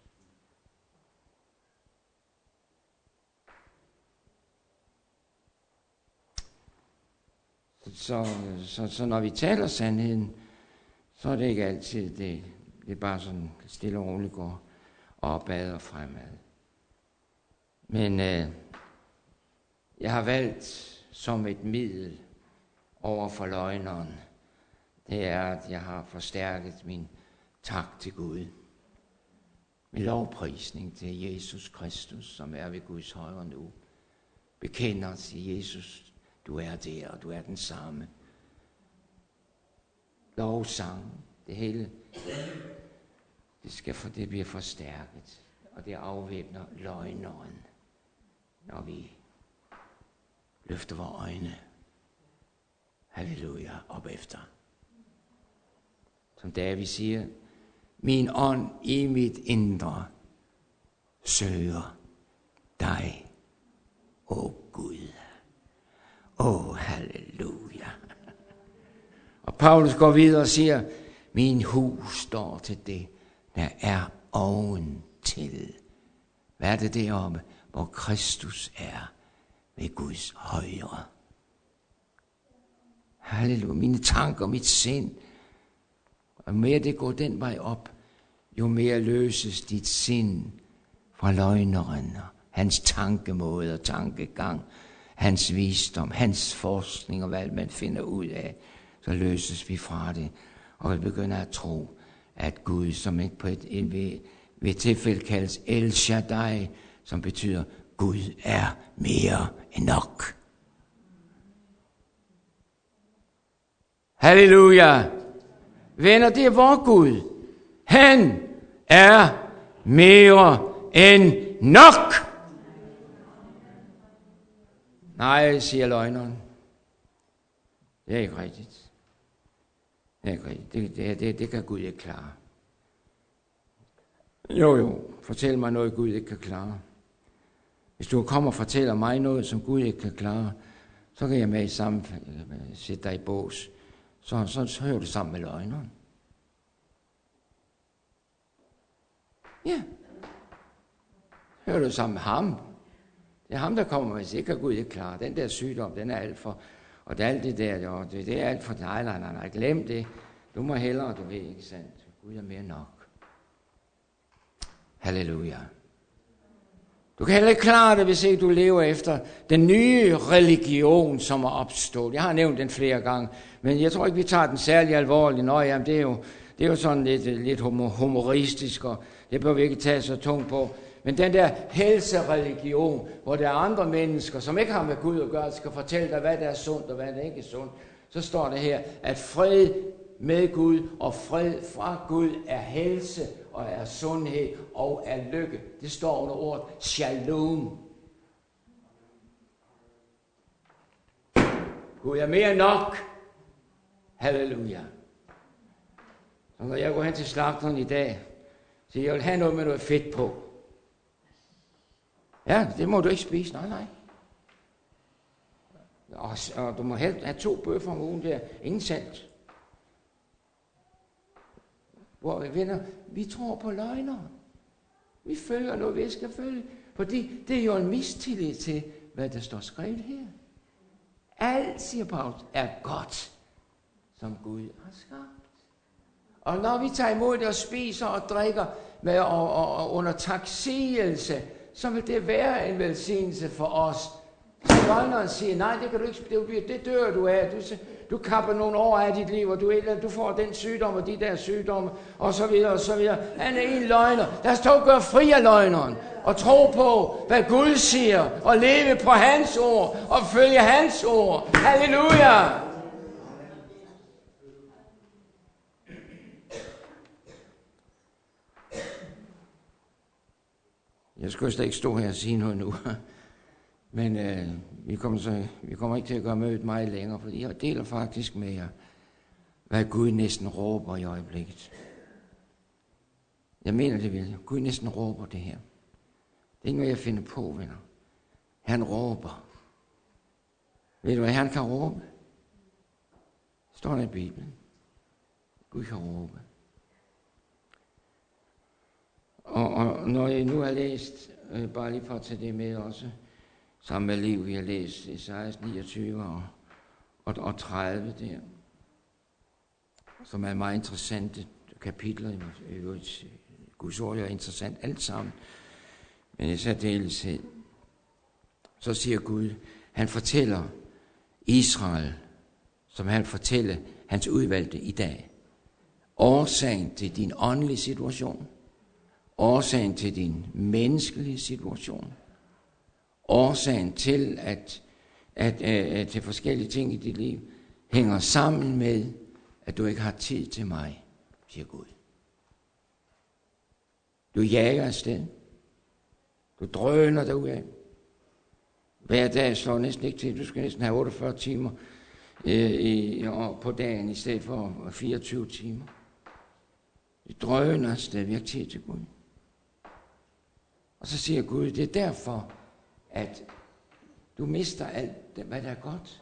Så, så, så når vi taler sandheden, så er det ikke altid det. Det er bare sådan stille og roligt går opad og fremad. Men øh, jeg har valgt som et middel over for løgneren, det er, at jeg har forstærket min tak til Gud. Min lovprisning til Jesus Kristus, som er ved Guds højre nu. Bekender til Jesus, du er der, og du er den samme. Lovsang, det hele. Det skal for det bliver forstærket, og det afvæbner løgneren, når vi løfter vores øjne. Halleluja, op efter. Som David siger, min ånd i mit indre søger dig, åh Gud. Åh, halleluja. Og Paulus går videre og siger, min hus står til det, der er oven til. Hvad er det deroppe, hvor Kristus er ved Guds højre? Halleluja, mine tanker, mit sind. Og mere det går den vej op, jo mere løses dit sind fra løgneren, hans tankemåde og tankegang, hans visdom, hans forskning og hvad man finder ud af, så løses vi fra det. og vil begynde at tro, at Gud, som ikke på et, et ved, ved tilfælde kaldes El Shaddai, som betyder, Gud er mere end nok. Halleluja! Venner, det er vor Gud. Han er mere end nok. Nej, siger løgneren. Det er ikke rigtigt. Det er ikke rigtigt. Det, det, det, det kan Gud ikke klare. Jo, jo. Fortæl mig noget, Gud ikke kan klare. Hvis du kommer og fortæller mig noget, som Gud ikke kan klare, så kan jeg med i sammen sætte dig i bås. Så, så, så hører du sammen med løgneren. Ja. Hører du sammen med ham. Det er ham, der kommer, hvis ikke kan Gud ikke klare. Den der sygdom, den er alt for... Og det er alt det der, og det, det er alt for... Nej, nej, nej, nej, glem det. Du må hellere, du ved, ikke sandt? Gud er mere nok. Halleluja. Du kan heller ikke klare det, hvis ikke du lever efter den nye religion, som er opstået. Jeg har nævnt den flere gange, men jeg tror ikke, vi tager den særlig alvorligt. Nå, jamen, det er jo, det er jo sådan lidt, lidt humoristisk, og det bør vi ikke tage så tungt på. Men den der helsereligion, hvor der er andre mennesker, som ikke har med Gud at gøre, skal fortælle dig, hvad der er sundt og hvad der ikke er sundt, så står det her, at fred med Gud og fred fra Gud er helse og er sundhed og er lykke. Det står under ordet shalom. Gud er mere nok. Halleluja. Så når jeg går hen til slagteren i dag, så jeg vil have noget med noget fedt på. Ja, det må du ikke spise. Nej, nej. Og, og du må have, have to bøffer om ugen der. Ingen salt. Hvor vi venner, vi tror på løgner. Vi følger noget, vi skal følge. Fordi det er jo en mistillid til, hvad der står skrevet her. Alt, siger Paulus, er godt, som Gud har skabt. Og når vi tager imod det og spiser og drikker med, og, og, og under taksigelse, så vil det være en velsignelse for os. Så løgneren siger, nej, det kan du ikke, det, det dør du af. Du, du kapper nogle år af dit liv, og du, du får den sygdom og de der sygdomme, og så videre, og så videre. Han er en løgner. Lad os dog gøre fri af løgneren, og tro på, hvad Gud siger, og leve på hans ord, og følge hans ord. Halleluja! Jeg skulle slet ikke stå her og sige noget nu. Men øh, vi, kommer så, vi kommer ikke til at gøre mødet meget længere, fordi jeg deler faktisk med jer, hvad Gud næsten råber i øjeblikket. Jeg mener det vil. Gud næsten råber det her. Det er ikke noget, jeg finder på, venner. Han råber. Ved du, hvad han kan råbe? Står der i Bibelen. Gud kan råbe. Og, og når jeg nu har læst, øh, bare lige for at tage det med også, sammen med Liv, vi har læst Esajas niogtyve og, og, og tredive der, som er meget interessante kapitler. Guds ord er interessant alt sammen, men i særdeleshed. Så siger Gud, han fortæller Israel, som han fortæller hans udvalgte i dag, årsagen til din åndelige situation, årsagen til din menneskelige situation, årsagen til, at, at, at, at til forskellige ting i dit liv hænger sammen med, at du ikke har tid til mig, siger Gud. Du jager afsted. Du drøner derudad. Hver dag slår næsten ikke til. Du skal næsten have otteogfyrre timer øh, i, på dagen i stedet for fireogtyve timer. Du drøner afsted. Vi har tid til Gud. Og så siger Gud, det er derfor, at du mister alt, hvad der er godt.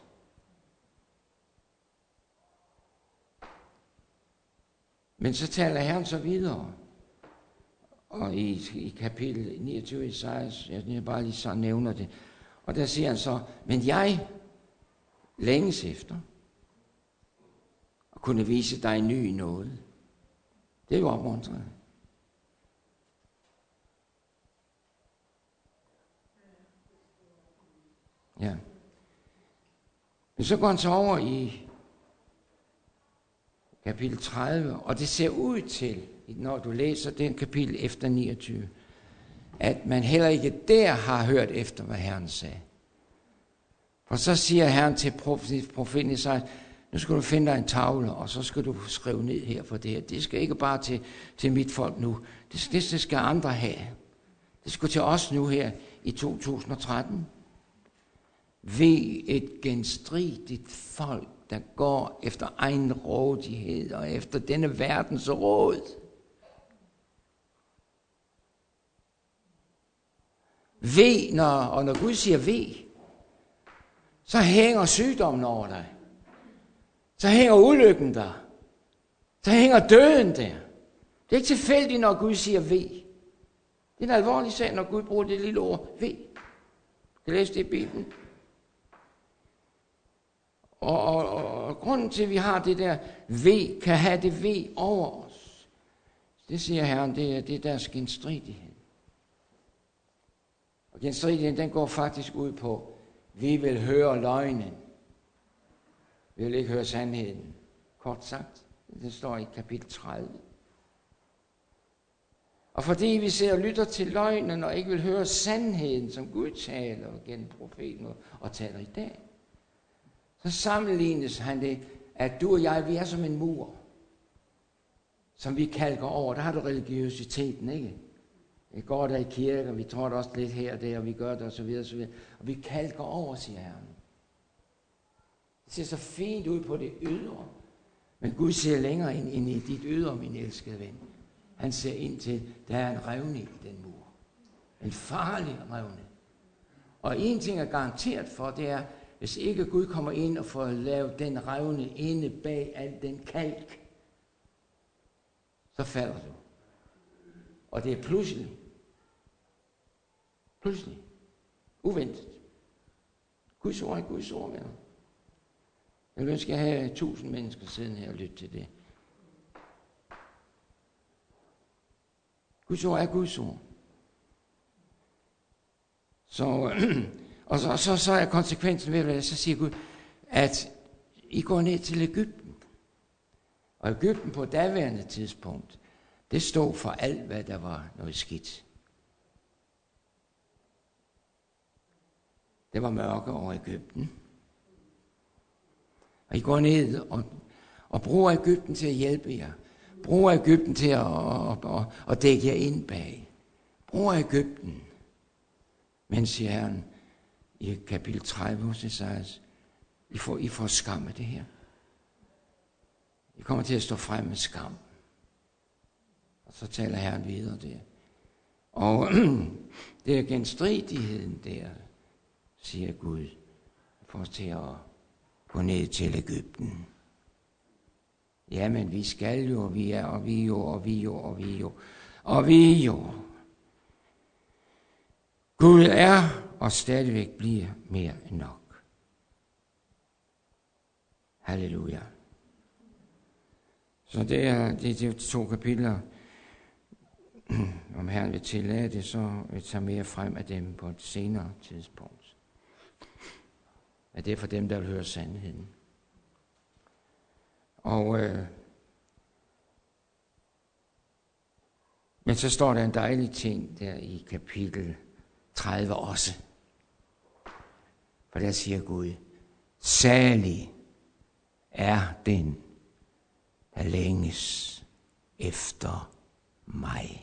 Men så taler Herren så videre. Og i, i kapitel niogtyve i Esajas, jeg bare lige så nævner det. Og der siger han så, men jeg længes efter at kunne vise dig en ny nåde. Det er jo opmuntrende. Ja. Men så går han så over i kapitel tredive, og det ser ud til, når du læser den kapitel efter niogtyve, at man heller ikke der har hørt efter, hvad Herren sagde. For så siger Herren til profeten Esajas, nu skal du finde dig en tavle, og så skal du skrive ned her for det her. Det skal ikke bare til, til mit folk nu. Det, det, det skal andre have. Det skal til os nu her i to tusind og tretten. Ved et genstridigt folk, der går efter egen rådighed og efter denne verdens råd. Ved, når, og når Gud siger ved, så hænger sygdommen over dig. Så hænger ulykken der. Så hænger døden der. Det er ikke tilfældigt, når Gud siger ved. Det er en alvorlig sag, når Gud bruger det lille ord ved. Du kan læse det i Bibelen. Og, og, og, og grunden til, at vi har det der ved, kan have det ved over os, det siger Herren, det er, det er deres genstridighed. Og genstridigheden, den går faktisk ud på, vi vil høre løgnen. Vi vil ikke høre sandheden. Kort sagt, det står i kapitel tredive. Og fordi vi ser og lytter til løgnen og ikke vil høre sandheden, som Gud taler gennem profeten og taler i dag, så sammenlignes han det, at du og jeg, vi er som en mur, som vi kalker over. Der har du religiøsiteten, ikke? Vi går der i kirke, og vi tror det også lidt her og der, og vi gør det, og så videre, og så videre. Og vi kalker over, siger Herren. Det ser så fint ud på det ydre, men Gud ser længere ind, ind i dit ydre, min elskede ven. Han ser ind til, der er en revne i den mur. En farlig revne. Og en ting er garanteret for, det er, hvis ikke Gud kommer ind og får lavet den revne inde bag al den kalk, så falder du. Og det er pludselig. Pludselig. Uventet. Guds ord er Guds ord, venner. Jeg vil ønske, at jeg have tusind mennesker siden her og lytte til det. Guds ord er Guds ord. Så, og så, så, så er konsekvensen ved det, så siger Gud, at I går ned til Egypten. Og Egypten på daværende tidspunkt, det stod for alt, hvad der var noget skidt. Det var mørke over Egypten. Og I går ned og, og bruger Egypten til at hjælpe jer. Bruger Egypten til at, at, at, at dække jer ind bag. Bruger Egypten. Men siger Herren i kapitel tredive hos Esajas, I får, I får skam af det her. I kommer til at stå frem med skam. Og så taler Herren videre der. Og det er genstridigheden der, siger Gud, for os til at gå ned til Egypten. Jamen, vi skal jo, og vi er, og vi jo, og vi jo, og vi jo, og vi jo. Gud er, og stadigvæk bliver mere end nok. Halleluja. Så det er det er de to kapitler. Om Herren vil tillade det, så vil jeg tage mere frem af dem på et senere tidspunkt. At det er for dem, der vil høre sandheden. Og øh, men så står der en dejlig ting der i kapitel tredive også. For der siger Gud, salig er den, der længes efter mig.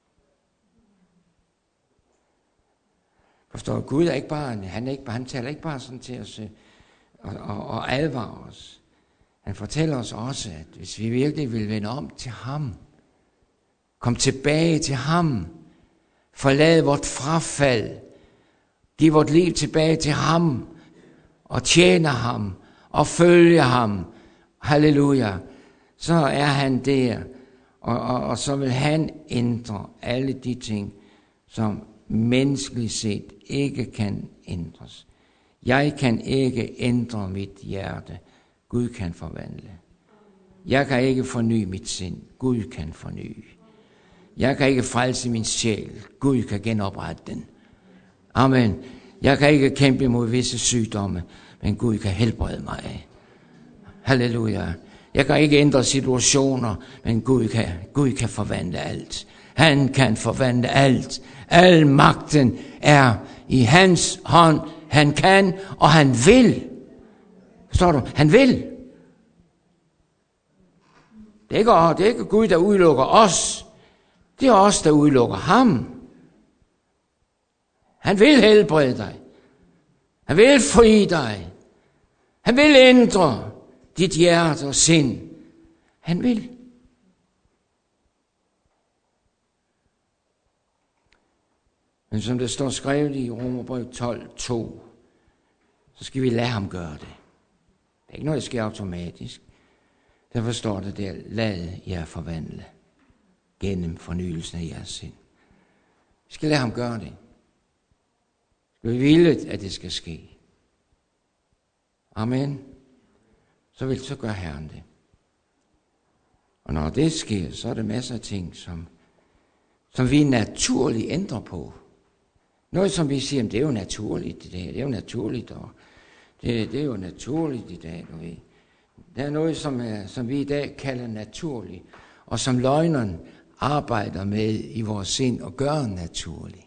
Forstår du? Gud er ikke bare, han, er ikke bare, han taler ikke bare sådan til os og, og, og advarer os. Han fortæller os også, at hvis vi virkelig vil vende om til ham, kom tilbage til ham, forlade vort frafald, giv vort liv tilbage til ham, og tjene ham, og følge ham, halleluja, så er han der, og, og, og så vil han ændre alle de ting, som menneskeligt set ikke kan ændres. Jeg kan ikke ændre mit hjerte. Gud kan forvandle. Jeg kan ikke forny mit sind. Gud kan forny. Jeg kan ikke frelse min sjæl. Gud kan genoprette den. Amen. Jeg kan ikke kæmpe mod visse sygdomme, men Gud kan helbrede mig. Halleluja. Jeg kan ikke ændre situationer, men Gud kan, Gud kan forvandle alt. Han kan forvandle alt. Al magten er i hans hånd. Han kan, og han vil. Forstår du? Han vil. Det er ikke, det er ikke Gud, der udelukker os. Det er os, der udelukker ham. Han vil helbrede dig. Han vil fri dig. Han vil ændre dit hjerte og sind. Han vil. Men som det står skrevet i Romerbrevet tolv to, så skal vi lade ham gøre det. Det er ikke noget, der sker automatisk. Derfor står det der, lad jer forvandle gennem fornyelsen af jeres sind. Vi skal lade ham gøre det. Vi vil, at det skal ske. Amen. Så vil så gøre Herren det. Og når det sker, så er der masser af ting, som, som vi naturligt ændrer på. Noget, som vi siger, det er jo naturligt i dag, det er jo naturligt, og det, det er jo naturligt i dag, du ved. Der er noget, som, er, som vi i dag kalder naturligt, og som løgneren arbejder med i vores sind og gør naturligt.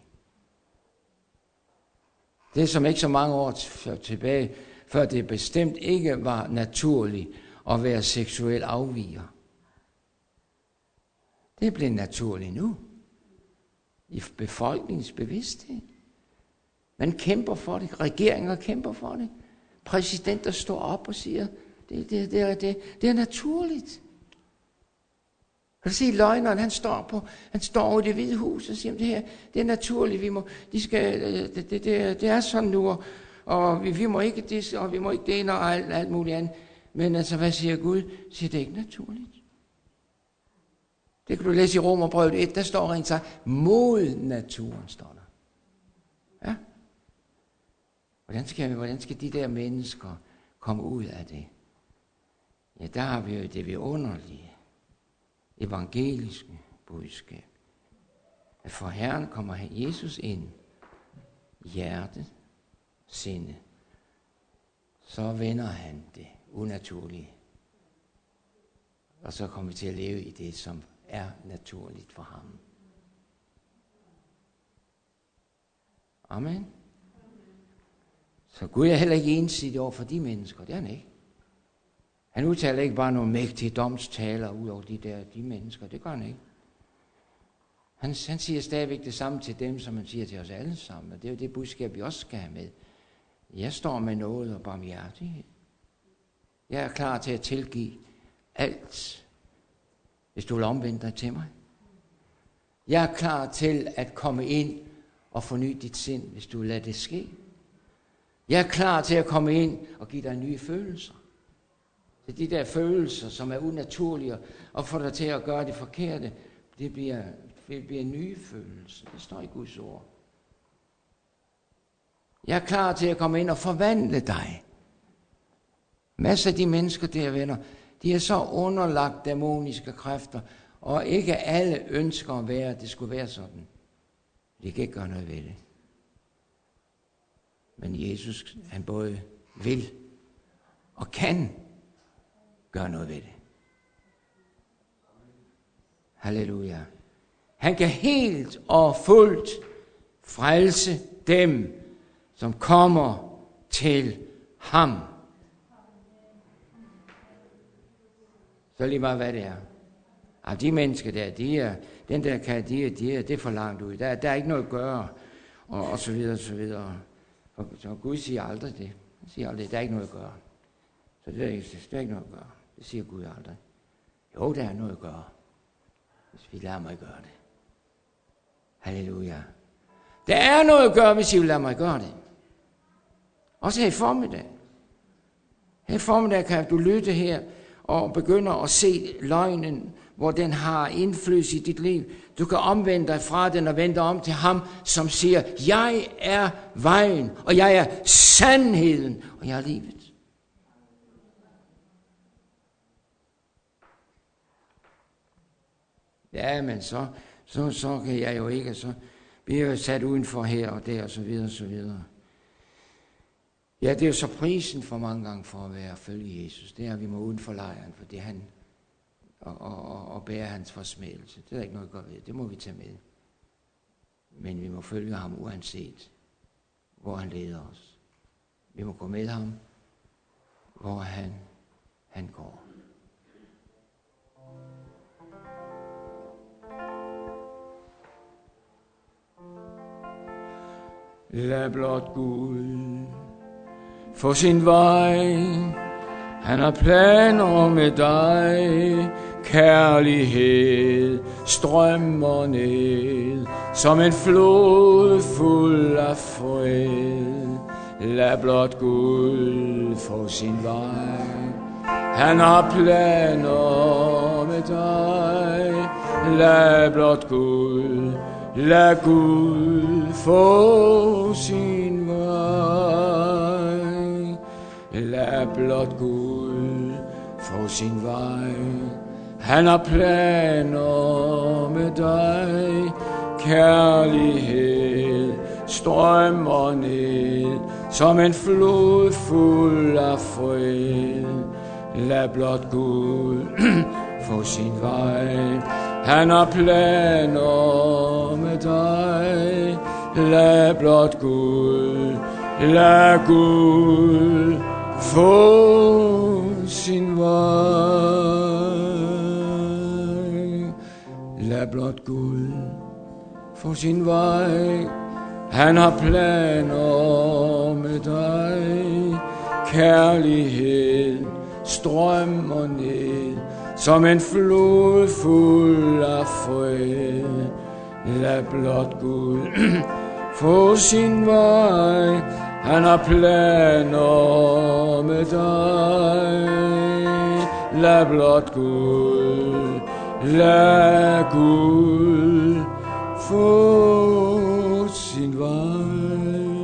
Det er som ikke så mange år tilbage, før det bestemt ikke var naturligt at være seksuel afviger. Det er blevet naturligt nu. I befolkningens bevidsthed. Man kæmper for det. Regeringer kæmper for det. Præsidenter står op og siger, det, det, det, er, det, det er naturligt. Kan du se, løgneren, han står på, han står over i Det Hvide Hus og siger, det her, det er naturligt, vi må, de skal, det, det, det, det er sådan nu, og, og vi, vi må ikke det, og vi må ikke det, og alt, alt muligt andet. Men altså, hvad siger Gud? Siger, det er ikke naturligt. Det kan du læse i Romerbrevet et, der står rent sagt, mod naturen står der. Ja? Hvordan skal, hvordan skal de der mennesker komme ud af det? Ja, der har vi jo det vidunderlige evangeliske budskab. At for Herren kommer Jesus ind i hjertet, sinde. Så vender han det unaturlige. Og så kommer vi til at leve i det, som er naturligt for ham. Amen. Så Gud er heller ikke ensidig over for de mennesker, det er han ikke. Han udtaler ikke bare nogle mægtige domstaler ud over de der de mennesker, det gør han ikke. Han, han siger stadigvæk det samme til dem, som han siger til os alle sammen, og det er jo det budskab, vi også skal have med. Jeg står med noget og barmhjertighed. Jeg er klar til at tilgive alt, hvis du vil omvende dig til mig. Jeg er klar til at komme ind og forny dit sind, hvis du vil lade det ske. Jeg er klar til at komme ind og give dig nye følelser. Det er de der følelser, som er unaturlige, og får dig til at gøre det forkerte, det bliver, det bliver nye følelser. Det står i Guds ord. Jeg er klar til at komme ind og forvandle dig. Masser af de mennesker, der venner, de er så underlagt dæmoniske kræfter, og ikke alle ønsker at være, at det skulle være sådan. De kan ikke gøre noget ved det. Men Jesus, han både vil og kan gøre noget ved det. Halleluja. Han kan helt og fuldt frelse dem, som kommer til ham. Så lige meget hvad det er. Og de mennesker der, de er, den der kan, de er, de er, det er for langt ud. Der, der er ikke noget at gøre, og, og så videre, og så videre. Og, så Gud siger aldrig det. Han siger aldrig, der er ikke noget at gøre. Så det er, ikke, det er ikke noget at gøre. Det siger Gud aldrig. Jo, der er noget at gøre, hvis vi lader mig gøre det. Halleluja. Der er noget at gøre, hvis I vil lade mig gøre det. Også her i formiddag. Her i formiddag kan du lytte her og begynde at se løgnen, hvor den har indflydelse i dit liv. Du kan omvende dig fra den og vende dig om til ham, som siger, jeg er vejen, og jeg er sandheden, og jeg er livet. Ja, men så, så, så kan jeg jo ikke, så bliver jeg sat udenfor her og der, og så videre, og så videre. Ja, det er jo så prisen for mange gange for at være følge Jesus. Det er, at vi må uden for lejren, for det er han, og, og, og, og bære hans forsmædelse. Det er ikke noget at gøre ved. Det må vi tage med. Men vi må følge ham uanset, hvor han leder os. Vi må gå med ham, hvor han, han går. Lad blot Gud få sin vej. Han har planer med dig. Kærlighed strømmer ned som en flod fuld af fred. Lad blot Gud få sin vej. Han har planer med dig. Lad blot Gud, lad Gud få sin vej. Lad blot Gud få sin vej. Han har planer med dig. Kærlighed strømmer ned som en flod fuld af fred. Lad blot Gud få sin vej. Han har planer med dig. Lad blot Gud, lad Gud få sin vej. Lad blot Gud få sin vej. Han har planer med dig. Kærlighed strømmer ned som en flod fuld af fred. Lad blot Gud få sin vej. Han har planer med dig. Lad blot Gud, lad Gud få sin vej.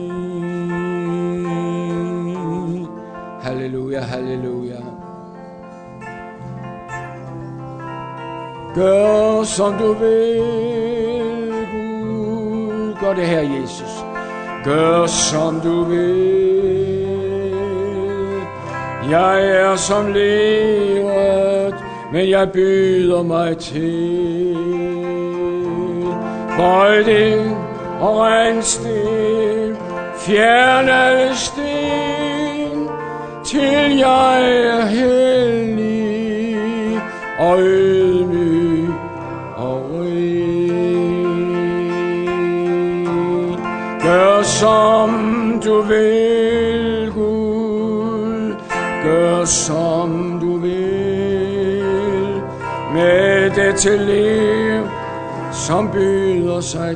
Halleluja, halleluja. Gør som du vil, Gud. Gør det her, Jesus. Gør som du vil. Jeg er som leveret, men jeg byder mig til. Bøj det og rens det, fjern alle sten, til jeg er hellig og ydmyg og ren. Gør som du vil, Gud, gør som du vil, med det til liv, som byder sig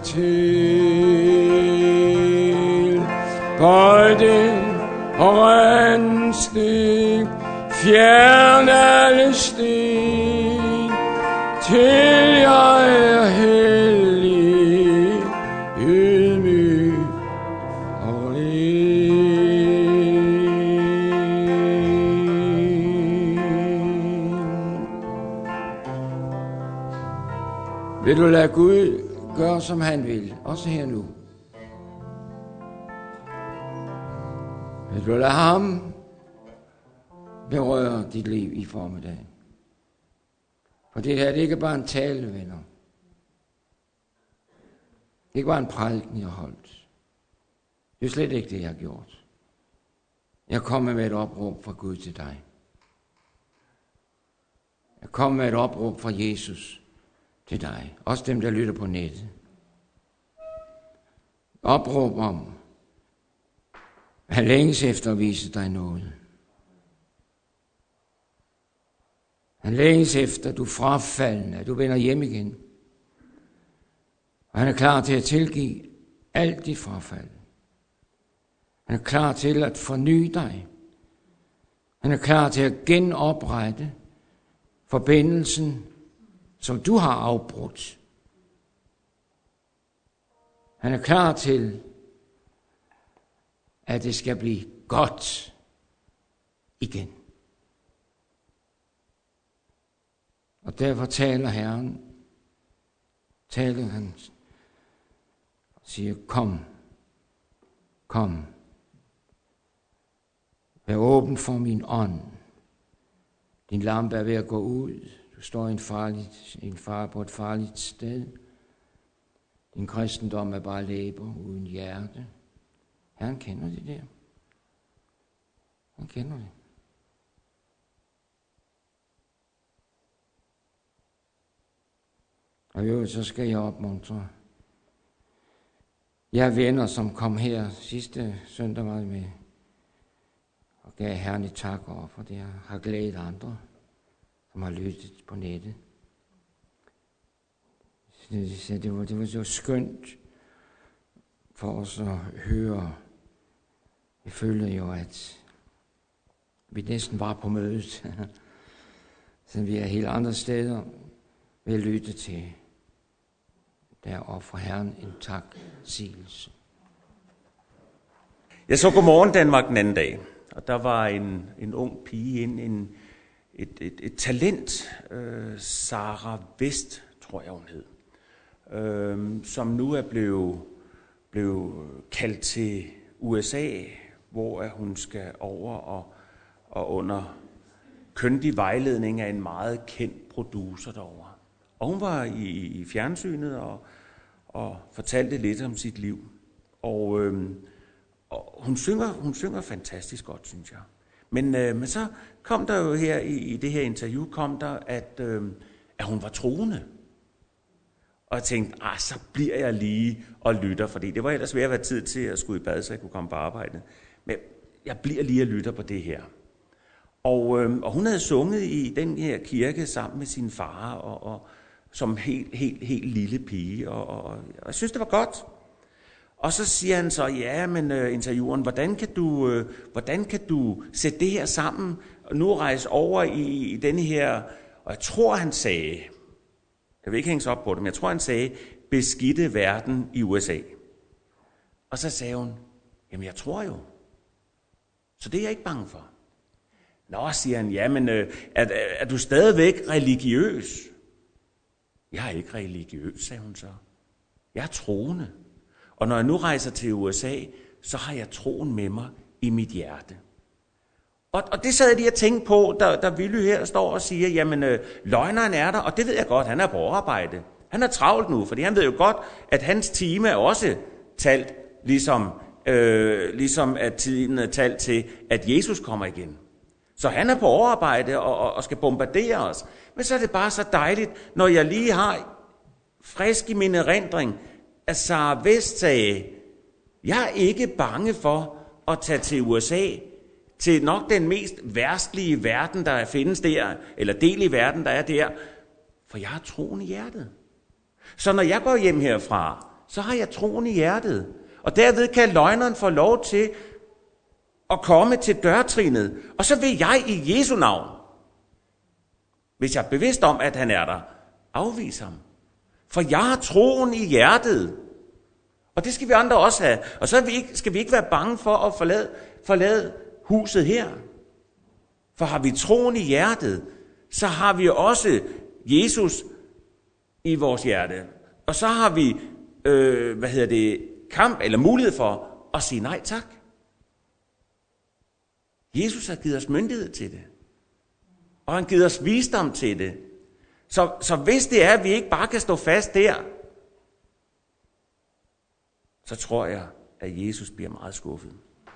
til. Bøj det og rens det, fjern alle sten, til jeg er hellig, ydmyg og ren. Vil du lade Gud gøre, som han vil, også her nu? Vil du lade ham berøre dit liv i formiddag? For det her, det er ikke bare en tale, venner. Det er ikke bare en prædiken, jeg har holdt. Det er slet ikke det, jeg har gjort. Jeg kommer med et opråb fra Gud til dig. Jeg kommer med et opråb fra Jesus til dig. Også dem, der lytter på nettet. Opråb om, at han længes efter at vise dig noget. Han længes efter, at du er frafaldende, at du vender hjem igen. Og han er klar til at tilgive alt dit frafald. Han er klar til at forny dig. Han er klar til at genoprette forbindelsen, som du har afbrudt. Han er klar til, at det skal blive godt igen. Og derfor taler Herren, taler han og siger, kom, kom, Vær åben for min ånd. Din lampe er ved at gå ud. Du står i en farlig, en far på et farligt sted. Din kristendom er bare læber uden hjerte. Herren kender det der. Han kender det. Og jo, så skal jeg opmuntre jer venner, som kom her sidste søndag med og gav Herren et tak over for det, har glædet andre, som har lyttet på nettet. Det, det, var, det var så skønt for os at høre. Vi følte jo, at vi næsten var på mødet, så vi er helt andre steder ved at lytte til der og for Herren en taksigelse. Jeg så Godmorgen Danmark den anden dag, og der var en, en ung pige, en, en, et, et, et talent, øh, Sara Vest, tror jeg hun hed, øh, som nu er blevet, blevet kaldt til U S A, hvor hun skal over og, og under kyndig vejledning af en meget kendt producer derovre. Og hun var i, i fjernsynet og, og fortalte lidt om sit liv. Og, øhm, og hun, synger, hun synger fantastisk godt, synes jeg. Men, øh, men så kom der jo her i, i det her interview, kom der, at, øh, at hun var troende. Og jeg tænkte, ah, så bliver jeg lige og lytter, fordi det var ellers ved at være tid til at skulle i bad, så jeg kunne komme på arbejde. Men jeg bliver lige og lytter på det her. Og, øh, og hun havde sunget i den her kirke sammen med sin far, og, og som helt, helt, helt lille pige, og, og, og jeg synes, det var godt. Og så siger han så, ja, men uh, intervieweren, hvordan kan, du, uh, hvordan kan du sætte det her sammen, og nu rejse over i, i denne her, og jeg tror, han sagde, jeg vil ikke hænge sig op på det, men jeg tror, han sagde, beskidte verden i U S A. Og så sagde hun, jamen jeg tror jo, så det er jeg ikke bange for. Nå, siger han, jamen, øh, er, er du stadigvæk religiøs? Jeg er ikke religiøs, sagde hun så. Jeg er troende. Og når jeg nu rejser til U S A, så har jeg troen med mig i mit hjerte. Og, og det sad jeg lige og tænkte på, da, da Willy her står og siger, jamen, øh, løgneren er der, og det ved jeg godt, han er på overarbejde. Han er travlt nu, fordi han ved jo godt, at hans time er også talt, ligesom, øh, ligesom at tiden er talt til, at Jesus kommer igen. Så han er på overarbejde og, og, og skal bombardere os. Men så er det bare så dejligt, når jeg lige har frisk i min erindring, at Sara Vest sagde, jeg er ikke bange for at tage til U S A, til nok den mest verstlige verden, der findes der, eller del i verden, der er der, for jeg har troen i hjertet. Så når jeg går hjem herfra, så har jeg troen i hjertet. Og derved kan løgneren få lov til at komme til dørtrinet, og så vil jeg i Jesu navn, hvis jeg er bevidst om, at han er der, afvise ham. For jeg har troen i hjertet. Og det skal vi andre også have. Og så skal vi ikke være bange for at forlade, forlade huset her. For har vi troen i hjertet, så har vi også Jesus i vores hjerte. Og så har vi, øh, hvad hedder det, kamp eller mulighed for at sige nej tak. Jesus har givet os myndighed til det. Og han har givet os visdom til det. Så, så hvis det er, at vi ikke bare kan stå fast der, så tror jeg, at Jesus bliver meget skuffet.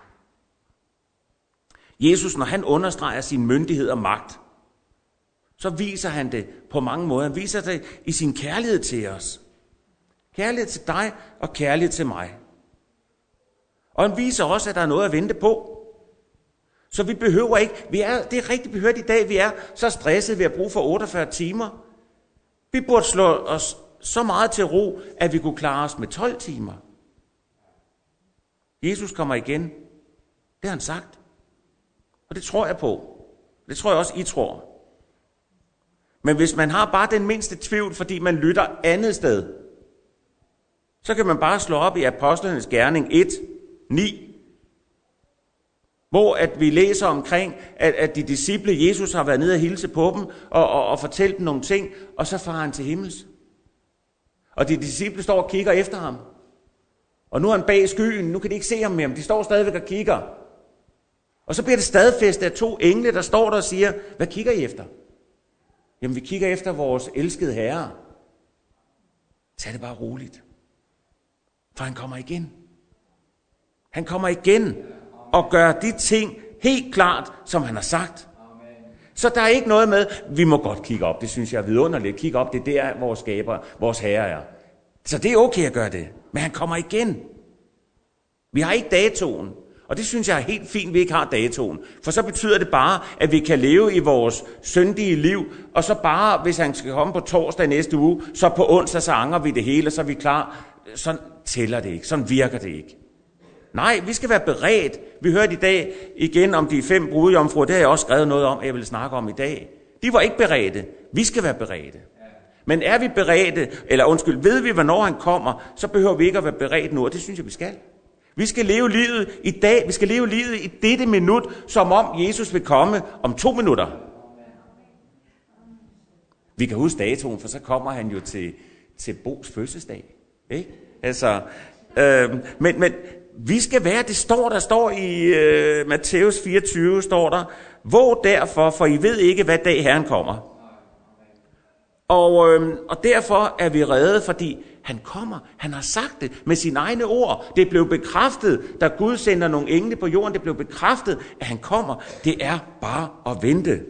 Jesus, når han understreger sin myndighed og magt, så viser han det på mange måder. Han viser det i sin kærlighed til os. Kærlighed til dig og kærlighed til mig. Og han viser også, at der er noget at vente på. Så vi behøver ikke, vi er, det er rigtigt, vi hørte i dag, vi er så stresset, vi har brug for otteogfyrre timer. Vi burde slå os så meget til ro, at vi kunne klare os med tolv timer. Jesus kommer igen. Det har han sagt. Og det tror jeg på. Det tror jeg også, I tror. Men hvis man har bare den mindste tvivl, fordi man lytter andet sted, så kan man bare slå op i Apostlenes Gerning et, ni, hvor at vi læser omkring, at, at de disciple, Jesus har været nede og hilse på dem, og, og, og fortælle dem nogle ting, og så farer han til himmels. Og de disciple står og kigger efter ham. Og nu er han bag skyen, nu kan de ikke se ham mere, men de står stadigvæk og kigger. Og så bliver det stadfæstet af to engle, der står der og siger, hvad kigger I efter? Jamen, vi kigger efter vores elskede herre. Tag det bare roligt. For han kommer igen. Han kommer igen og gør de ting helt klart, som han har sagt. Så der er ikke noget med, vi må godt kigge op. Det synes jeg er vidunderligt. Kigge op, det er der, vores skaber, vores herre er. Så det er okay at gøre det. Men han kommer igen. Vi har ikke datoen. Og det synes jeg er helt fint, at vi ikke har datoen. For så betyder det bare, at vi kan leve i vores syndige liv, og så bare, hvis han skal komme på torsdag næste uge, så på onsdag, så angrer vi det hele, og så er vi klar. Sådan tæller det ikke. Sådan virker det ikke. Nej, vi skal være beredt. Vi hørte i dag igen om de fem brudjomfruer. Det har jeg også skrevet noget om, jeg vil snakke om i dag. De var ikke beredte. Vi skal være beredte. Men er vi beredte, eller undskyld, ved vi, hvornår han kommer, så behøver vi ikke at være beredt nu, og det synes jeg, vi skal. Vi skal leve livet i dag, vi skal leve livet i dette minut, som om Jesus vil komme om to minutter. Vi kan huske datoen, for så kommer han jo til, til Bo's fødselsdag. Ikke? Altså, øh, men, men vi skal være, det står, der står i øh, Matthæus fireogtyve, står der, våg derfor, for I ved ikke, hvad dag Herren kommer. Og, øh, og derfor er vi redde, fordi han kommer. Han har sagt det med sine egne ord. Det blev bekræftet, da Gud sender nogle engle på jorden. Det blev bekræftet, at han kommer. Det er bare at vente.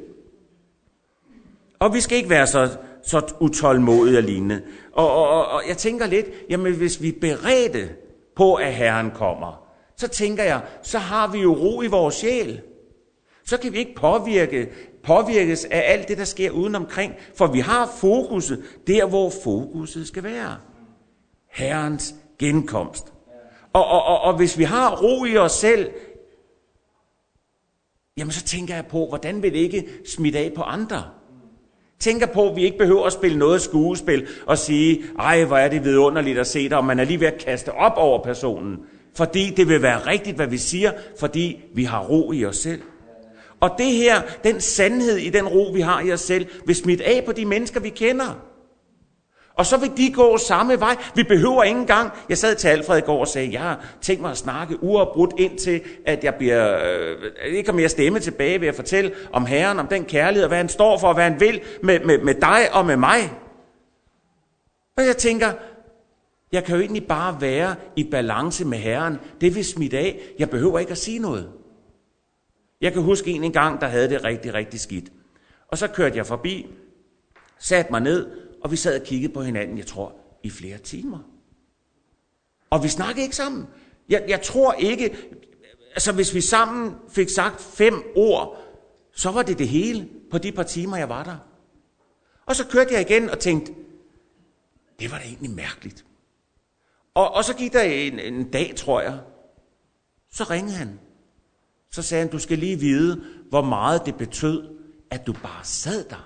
Og vi skal ikke være så, så utålmodige og lignende. Og, og, og, og jeg tænker lidt, jamen hvis vi er beredte på, at Herren kommer, så tænker jeg, så har vi jo ro i vores sjæl. Så kan vi ikke påvirke, påvirkes af alt det, der sker udenomkring. For vi har fokuset der, hvor fokuset skal være. Herrens genkomst. Og, og, og, og hvis vi har ro i os selv, jamen så tænker jeg på, hvordan vil det ikke smitte af på andre? Tænker på, at vi ikke behøver at spille noget skuespil og sige, ej, hvor er det vidunderligt at se dig, og man er lige ved at kaste op over personen. Fordi det vil være rigtigt, hvad vi siger, fordi vi har ro i os selv. Og det her, den sandhed i den ro, vi har i os selv, vil smitte af på de mennesker, vi kender. Og så vil de gå samme vej. Vi behøver ikke engang. Jeg sad til Alfred i går og sagde, jeg har tænkt mig at snakke uafbrudt indtil, at jeg bliver, øh, ikke mere stemme tilbage ved at fortælle om Herren, om den kærlighed, og hvad han står for, og hvad han vil med, med, med dig og med mig. Og jeg tænker, jeg kan jo egentlig bare være i balance med Herren. Det vil smitte af. Jeg behøver ikke at sige noget. Jeg kan huske en gang, der havde det rigtig, rigtig skidt. Og så kørte jeg forbi, satte mig ned, og vi sad og kiggede på hinanden, jeg tror, i flere timer. Og vi snakkede ikke sammen. Jeg, jeg tror ikke, altså hvis vi sammen fik sagt fem ord, så var det det hele på de par timer, jeg var der. Og så kørte jeg igen og tænkte, det var da egentlig mærkeligt. Og, og så gik der en, en dag, tror jeg, så ringede han. Så sagde han, du skal lige vide, hvor meget det betød, at du bare sad der.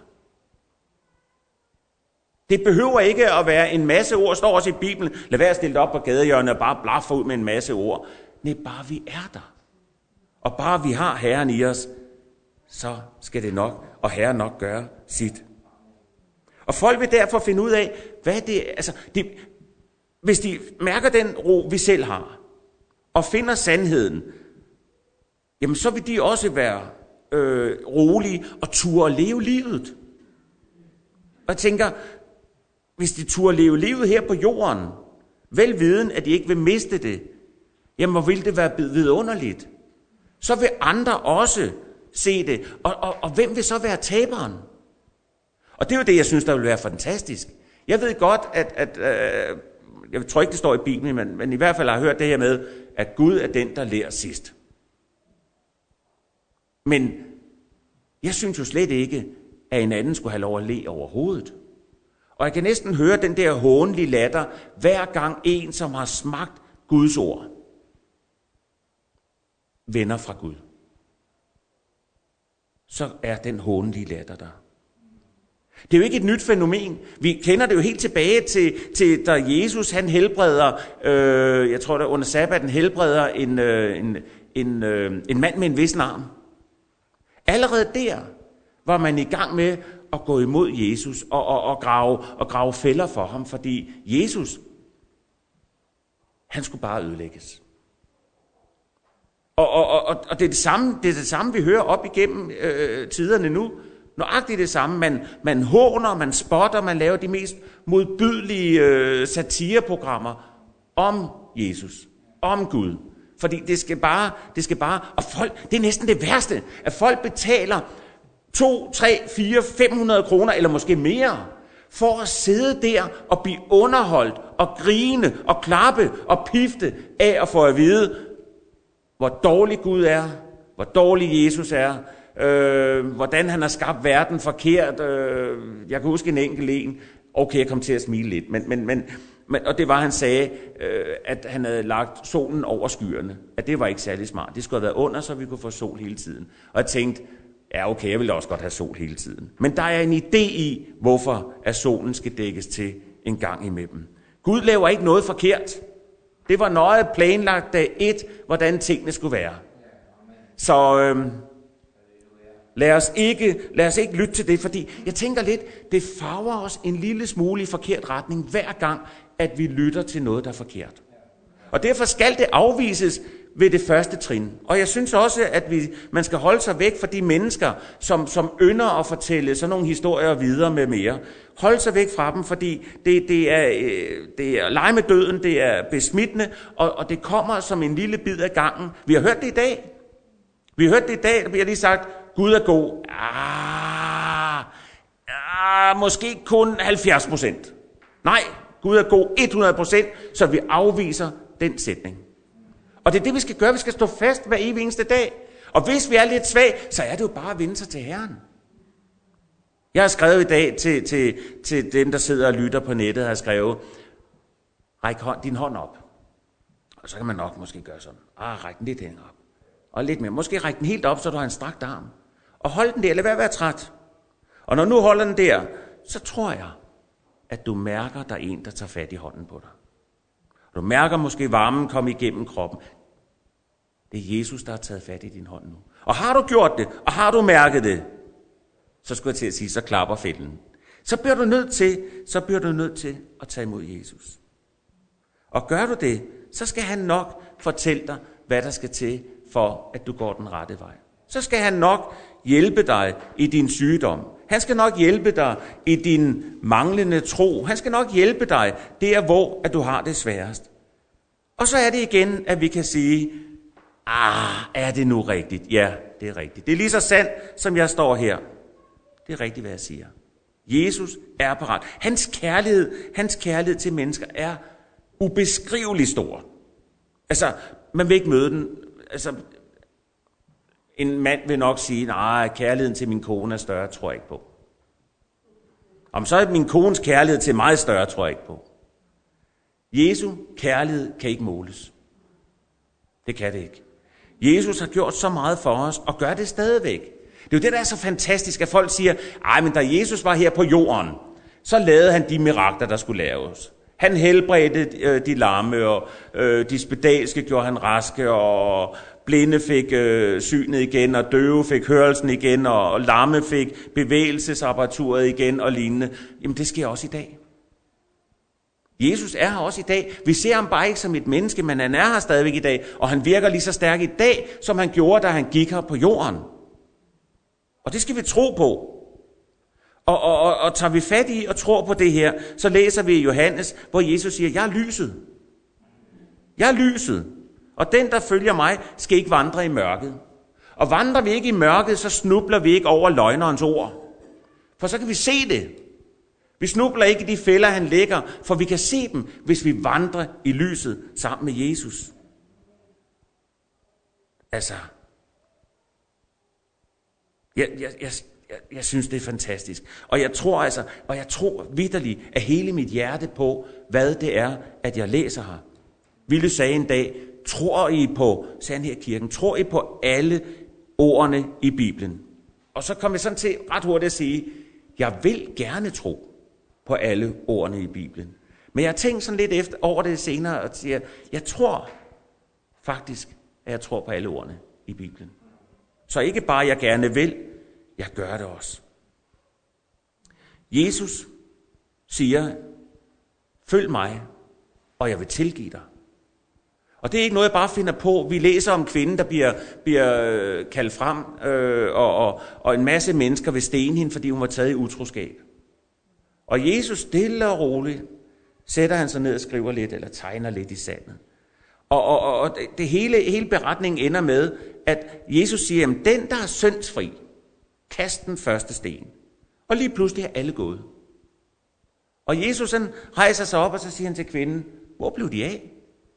Det behøver ikke at være en masse ord, står også i Bibelen. Lad være at stille op på gadehjørnet og bare blaffe ud med en masse ord. Nej, bare vi er der. Og bare vi har Herren i os, så skal det nok, og Herren nok gøre sit. Og folk vil derfor finde ud af, hvad det er. Altså, det, hvis de mærker den ro, vi selv har, og finder sandheden, jamen så vil de også være øh, rolige og turde leve livet. Og jeg tænker, hvis de turde leve livet her på jorden, velviden, at de ikke vil miste det, jamen hvor vil det være vidunderligt. Så vil andre også se det. Og, og, og hvem vil så være taberen? Og det er jo det, jeg synes, der vil være fantastisk. Jeg ved godt, at, at øh, jeg tror ikke, det står i Bibelen, men, men i hvert fald har jeg hørt det her med, at Gud er den, der lærer sidst. Men jeg synes jo slet ikke, at en anden skulle have lov at le overhovedet. Og jeg kan næsten høre den der hånlige latter, hver gang en, som har smagt Guds ord, vender fra Gud. Så er den hånlige latter der. Det er jo ikke et nyt fænomen. Vi kender det jo helt tilbage til, til da Jesus han helbreder, øh, jeg tror der under sabbaten helbreder en, øh, en, en, øh, en mand med en vissen arm. Allerede der var man i gang med at gå imod Jesus og, og, og, grave, og grave fælder for ham, fordi Jesus, han skulle bare ødelægges. Og, og, og, og det, er det, samme, det er det samme, vi hører op igennem øh, tiderne nu. Nøjagtigt det samme. Man, man håner, man spotter, man laver de mest modbydelige øh, satireprogrammer om Jesus, om Gud. Fordi det skal bare, det skal bare, og folk, det er næsten det værste, at folk betaler to, tre, fire, fem hundrede kroner, eller måske mere, for at sidde der og blive underholdt, og grine, og klappe, og pifte af at få at vide, hvor dårlig Gud er, hvor dårlig Jesus er, øh, hvordan han har skabt verden forkert. Øh, jeg kan huske en enkelt en, okay, jeg kom til at smile lidt, men, men, men, men, og det var, han sagde, øh, at han havde lagt solen over skyerne, at det var ikke særlig smart. Det skulle have været under, så vi kunne få sol hele tiden. Og jeg tænkte, ja okay, jeg vil også godt have sol hele tiden. Men der er en idé i, hvorfor at solen skal dækkes til en gang imellem. Gud laver ikke noget forkert. Det var nøje planlagt dag et, hvordan tingene skulle være. Så øh, lad, os ikke, lad os ikke lytte til det, fordi jeg tænker lidt, det farver os en lille smule i forkert retning, hver gang, at vi lytter til noget, der er forkert. Og derfor skal det afvises ved det første trin. Og jeg synes også, at vi, man skal holde sig væk fra de mennesker, som, som ynder at fortælle sådan nogle historier videre med mere. Hold sig væk fra dem, fordi det, det er, det er lege med døden, det er besmittende, og, og det kommer som en lille bid af gangen. Vi har hørt det i dag. Vi har hørt det i dag, der bliver lige sagt, Gud er god. Ah, ah, måske kun halvfjerds procent. Nej, Gud er god hundrede procent, så vi afviser den sætning. Og det er det, vi skal gøre. Vi skal stå fast hver evig eneste dag. Og hvis vi er lidt svag, så er det jo bare at vende sig til Herren. Jeg har skrevet i dag til, til, til dem, der sidder og lytter på nettet, har skrevet, ræk hånd, din hånd op. Og så kan man nok måske gøre sådan. Ah, ræk den lidt hænger op. Og lidt mere. Måske ræk den helt op, så du har en strakt arm. Og hold den der, lad være at være træt. Og når nu holder den der, så tror jeg, at du mærker, der er en, der tager fat i hånden på dig. Du mærker måske varmen komme igennem kroppen. Det er Jesus, der har taget fat i din hånd nu. Og har du gjort det, og har du mærket det, så skulle jeg til at sige, så klapper fælden. Så bliver du nødt til, så bliver du nødt til at tage imod Jesus. Og gør du det, så skal han nok fortælle dig, hvad der skal til, for at du går den rette vej. Så skal han nok hjælpe dig i din sygdom. Han skal nok hjælpe dig i din manglende tro. Han skal nok hjælpe dig der, hvor at du har det sværest. Og så er det igen, at vi kan sige, ah, er det nu rigtigt? Ja, det er rigtigt. Det er lige så sandt, som jeg står her. Det er rigtigt, hvad jeg siger. Jesus er parat. Hans kærlighed, hans kærlighed til mennesker er ubeskriveligt stor. Altså, man vil ikke møde den. Altså, en mand vil nok sige, nej, kærligheden til min kone er større, tror jeg ikke på. Om så er min kones kærlighed til mig større, tror jeg ikke på. Jesu kærlighed kan ikke måles. Det kan det ikke. Jesus har gjort så meget for os, og gør det stadigvæk. Det er jo det, der er så fantastisk, at folk siger, ej, men da Jesus var her på jorden, så lavede han de mirakler, der skulle laves. Han helbredte øh, de lamme, og øh, de spedalske gjorde han raske, og blinde fik øh, synet igen, og døve fik hørelsen igen, og, og lamme fik bevægelsesapparaturet igen, og lignende. Jamen, det sker også i dag. Jesus er her også i dag. Vi ser ham bare ikke som et menneske, men han er her stadigvæk i dag, og han virker lige så stærk i dag, som han gjorde, da han gik her på jorden. Og det skal vi tro på. Og, og, og, og tager vi fat i og tror på det her, så læser vi i Johannes, hvor Jesus siger, jeg er lyset. Jeg er lyset. Og den, der følger mig, skal ikke vandre i mørket. Og vandrer vi ikke i mørket, så snubler vi ikke over løgnerens ord. For så kan vi se det. Vi snubler ikke i de fælder, han lægger, for vi kan se dem, hvis vi vandrer i lyset sammen med Jesus. Altså, jeg, jeg, jeg, jeg, jeg synes, det er fantastisk. Og jeg tror altså, og jeg tror vitterligt af hele mit hjerte på, hvad det er, at jeg læser her. Ville sagde en dag, tror I på, sagde han her i kirken, tror I på alle ordene i Bibelen? Og så kom jeg sådan til ret hurtigt at sige, jeg vil gerne tro på alle ordene i Bibelen. Men jeg har tænkt sådan lidt efter over det senere og siger, jeg tror faktisk, at jeg tror på alle ordene i Bibelen. Så ikke bare jeg gerne vil, jeg gør det også. Jesus siger, følg mig, og jeg vil tilgive dig. Og det er ikke noget, jeg bare finder på. Vi læser om kvinden, der bliver, bliver kaldt frem, øh, og, og, og en masse mennesker vil stene hende, fordi hun var taget i utroskab. Og Jesus stille og roligt sætter han sig ned og skriver lidt, eller tegner lidt i sandet. Og, og, og det hele, hele beretningen ender med, at Jesus siger, at den, der er syndsfri, kast den første sten. Og lige pludselig er alle gået. Og Jesus han rejser sig op, og så siger han til kvinden, hvor blev de af?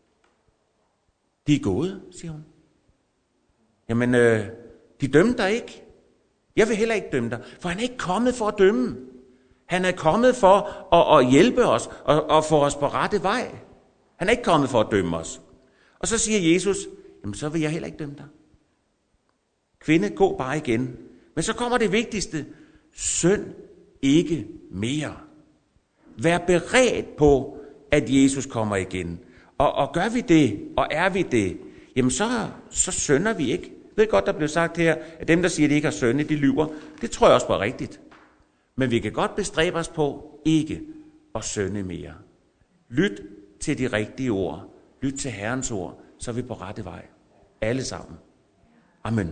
De er gået, siger hun. Jamen, øh, de dømte dig ikke. Jeg vil heller ikke dømme dig, for han er ikke kommet for at dømme. Han er kommet for at, at hjælpe os og, og få os på rette vej. Han er ikke kommet for at dømme os. Og så siger Jesus, jamen så vil jeg heller ikke dømme dig. Kvinde, gå bare igen. Men så kommer det vigtigste. Synd ikke mere. Vær beredt på, at Jesus kommer igen. Og, og gør vi det, og er vi det, jamen så, så synder vi ikke. Jeg ved godt, der blev sagt her, at dem, der siger, at de ikke har syndet, de lyver. Det tror jeg også var rigtigt. Men vi kan godt bestræbe os på ikke at synde mere. Lyt til de rigtige ord. Lyt til Herrens ord, så er vi på rette vej. Alle sammen. Amen.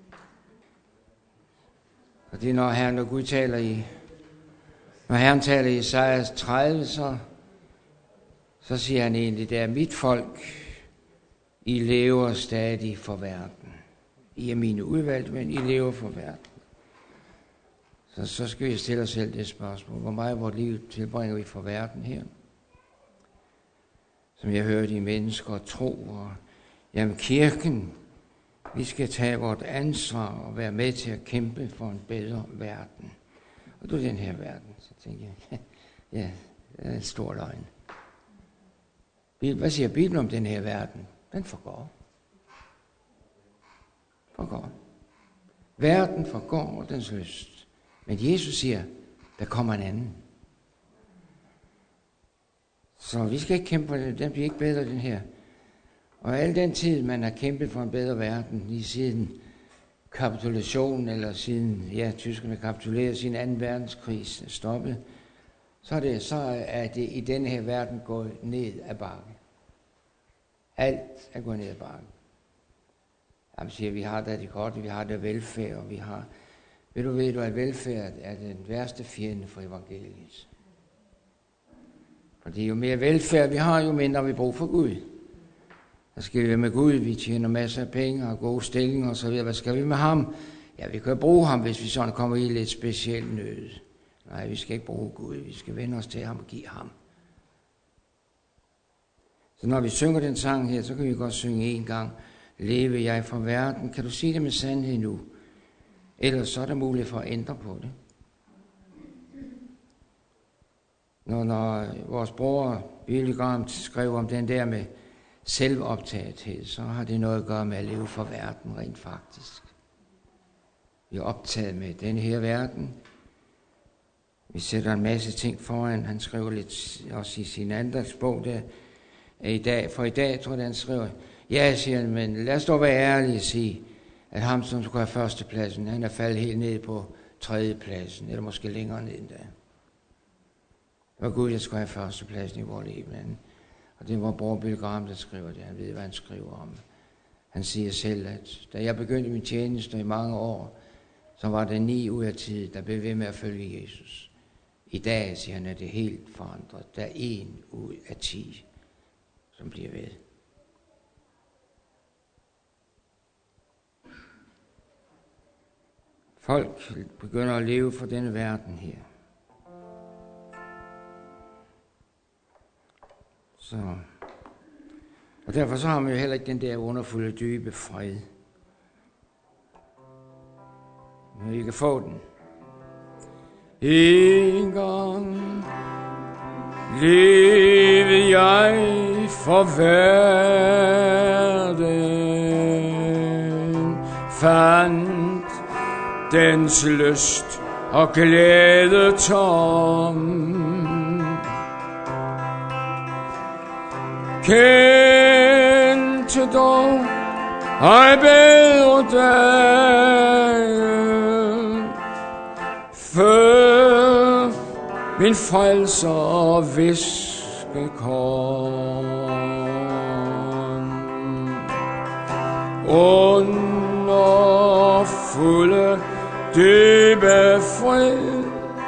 Og det er, når Herren og Gud taler i, når Herren taler i Esajas tredive, så, så siger han egentlig, det er mit folk, I lever stadig for verden. I er mine udvalgte, men I lever for verden. Så, så skal vi stille os selv det spørgsmål. Hvor meget af vores liv tilbringer vi for verden her? Som jeg hørte i mennesker tro, og jamen kirken, vi skal tage vort ansvar og være med til at kæmpe for en bedre verden. Og du er den her verden, så tænker jeg, ja, det er en stor løgn. Hvad siger Bibelen om den her verden? Den forgår. Forgår. Verden forgår og dens lyst. Men Jesus siger, der kommer en anden. Så vi skal ikke kæmpe for det. Den bliver ikke bedre, den her. Og al den tid, man har kæmpet for en bedre verden, lige siden kapitulationen, eller siden, ja, tyskerne kapitulerede, siden anden verdenskrig stoppede, så er, det, så er det i denne her verden gået ned ad bakke. Alt er gået ned ad bakke. Jamen siger, vi har da det godt, vi har da velfærd, og vi har... Ved du, ved du, at velfærd er den værste fjende for evangeliet. Fordi jo mere velfærd vi har, jo mindre har vi brug for Gud. Så skal vi være med Gud, vi tjener masser af penge og gode stillinger og så videre. Hvad skal vi med ham? Ja, vi kan bruge ham, hvis vi sådan kommer i lidt speciel nød. Nej, vi skal ikke bruge Gud, vi skal vende os til ham og give ham. Så når vi synger den sang her, så kan vi godt synge en gang. Leve jeg for verden. Kan du sige det med sandhed nu? Ellers så er der mulighed for at ændre på det. Når, når vores bror Billy Graham skrev om den der med selvoptagethed, så har det noget at gøre med at leve for verden rent faktisk. Vi er optaget med denne her verden. Vi sætter en masse ting foran. Han skriver lidt også i sin andagsbog der i dag. For i dag tror jeg, han skriver, ja, siger han, men lad os dog være ærlige og sige, at ham, som skulle have førstepladsen, han er faldet helt ned på tredjepladsen, eller måske længere ned endda. Det var Gud, der skulle have førstepladsen i vores liv. Og det var bror Billy Graham, der skriver det. Han ved, hvad han skriver om. Han siger selv, at da jeg begyndte min tjeneste i mange år, så var det ni ud af ti, der blev ved med at følge Jesus. I dag, siger han, er det helt forandret. Der er en ud af ti, som bliver ved. Folk begynder at leve for denne verden her. Så. Og derfor så har man jo heller ikke den der underfulde, dybe fred. Men vi kan få den. En gang levede jeg for verden, fandt dens lyst og glæde tom. Kendte dog ej bedre dage, før min frelser viske kom. underfulde dybe fred,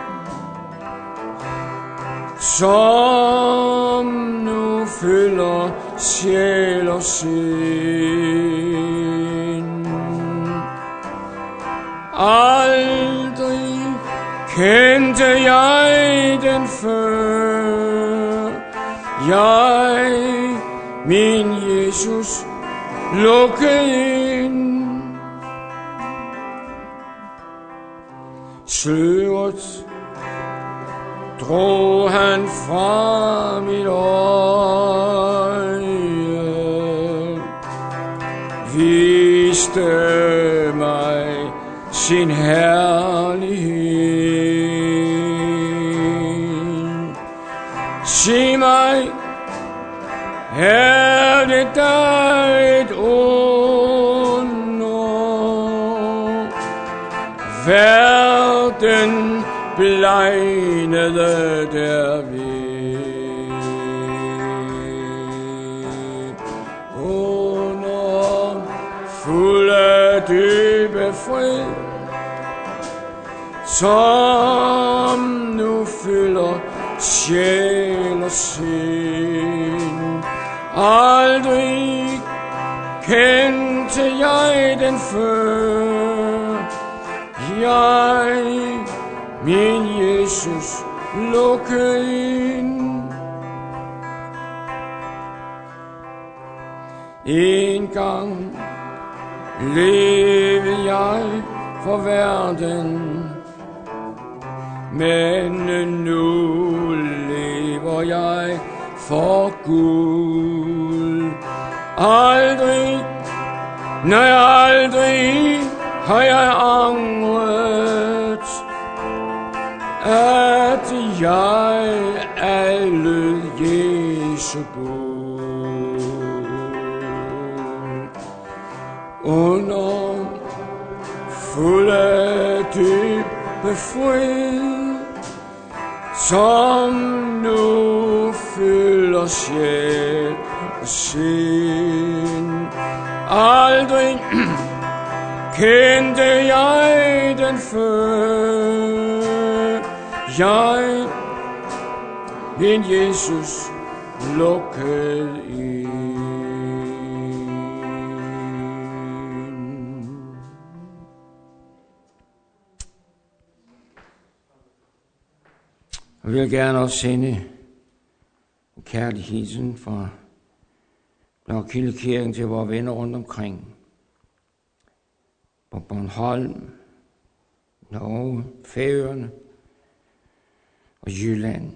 som nu fylder sjæl og sind. Aldrig kendte jeg den før, jeg min Jesus lukkede ind. Sløret drog han fra mit øje, viste mig sin herlighed. Sig mig, er det der et under? Verden blegnede derved. Under fulde dybe fred, som nu fylder sjæl og sind. Aldrig kendte jeg den før, jeg min Jesus lukkede ind. En gang levede jeg for verden, men nu lever jeg for Gud. Aldrig, nej aldrig har jeg angret, at jeg alle Jesu bud. Under fulde dybe fred, som nu fylder sjæl og sind. Aldrig kendte jeg den før, jeg min Jesus lukkede ind. Jeg vil gerne også sende en kærlig hilsen fra Blåkildekirken til vores venner rundt omkring. På Bornholm, Norge, Færøerne og Jylland.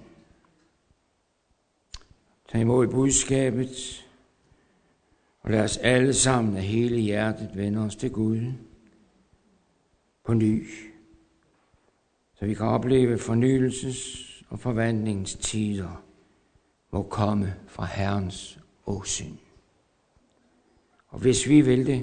Tag imod budskabet, og lad os alle sammen af hele hjertet vende os til Gud på ny, så vi kan opleve fornyelses- og forvandlingens tider må komme fra Herrens åsyn. Og hvis vi vil det,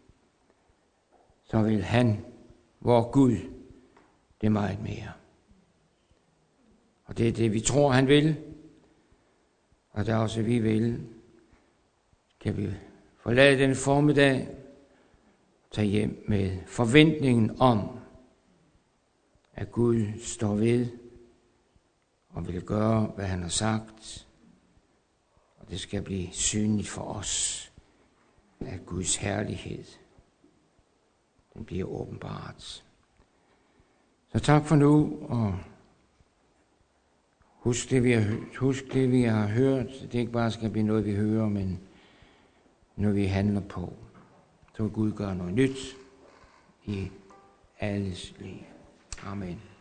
så vil han, vor Gud, det meget mere. Og det er det, vi tror, han vil, og det er også, vi vil. Kan vi forlade den formiddag, tage hjem med forventningen om, at Gud står ved og vil gøre, hvad han har sagt. Og det skal blive synligt for os, at Guds herlighed, den bliver åbenbart. Så tak for nu, og husk det, vi har, husk det, vi har hørt. Det ikke bare skal blive noget, vi hører, men noget, vi handler på. Så vil Gud gøre noget nyt i alles liv. Amen.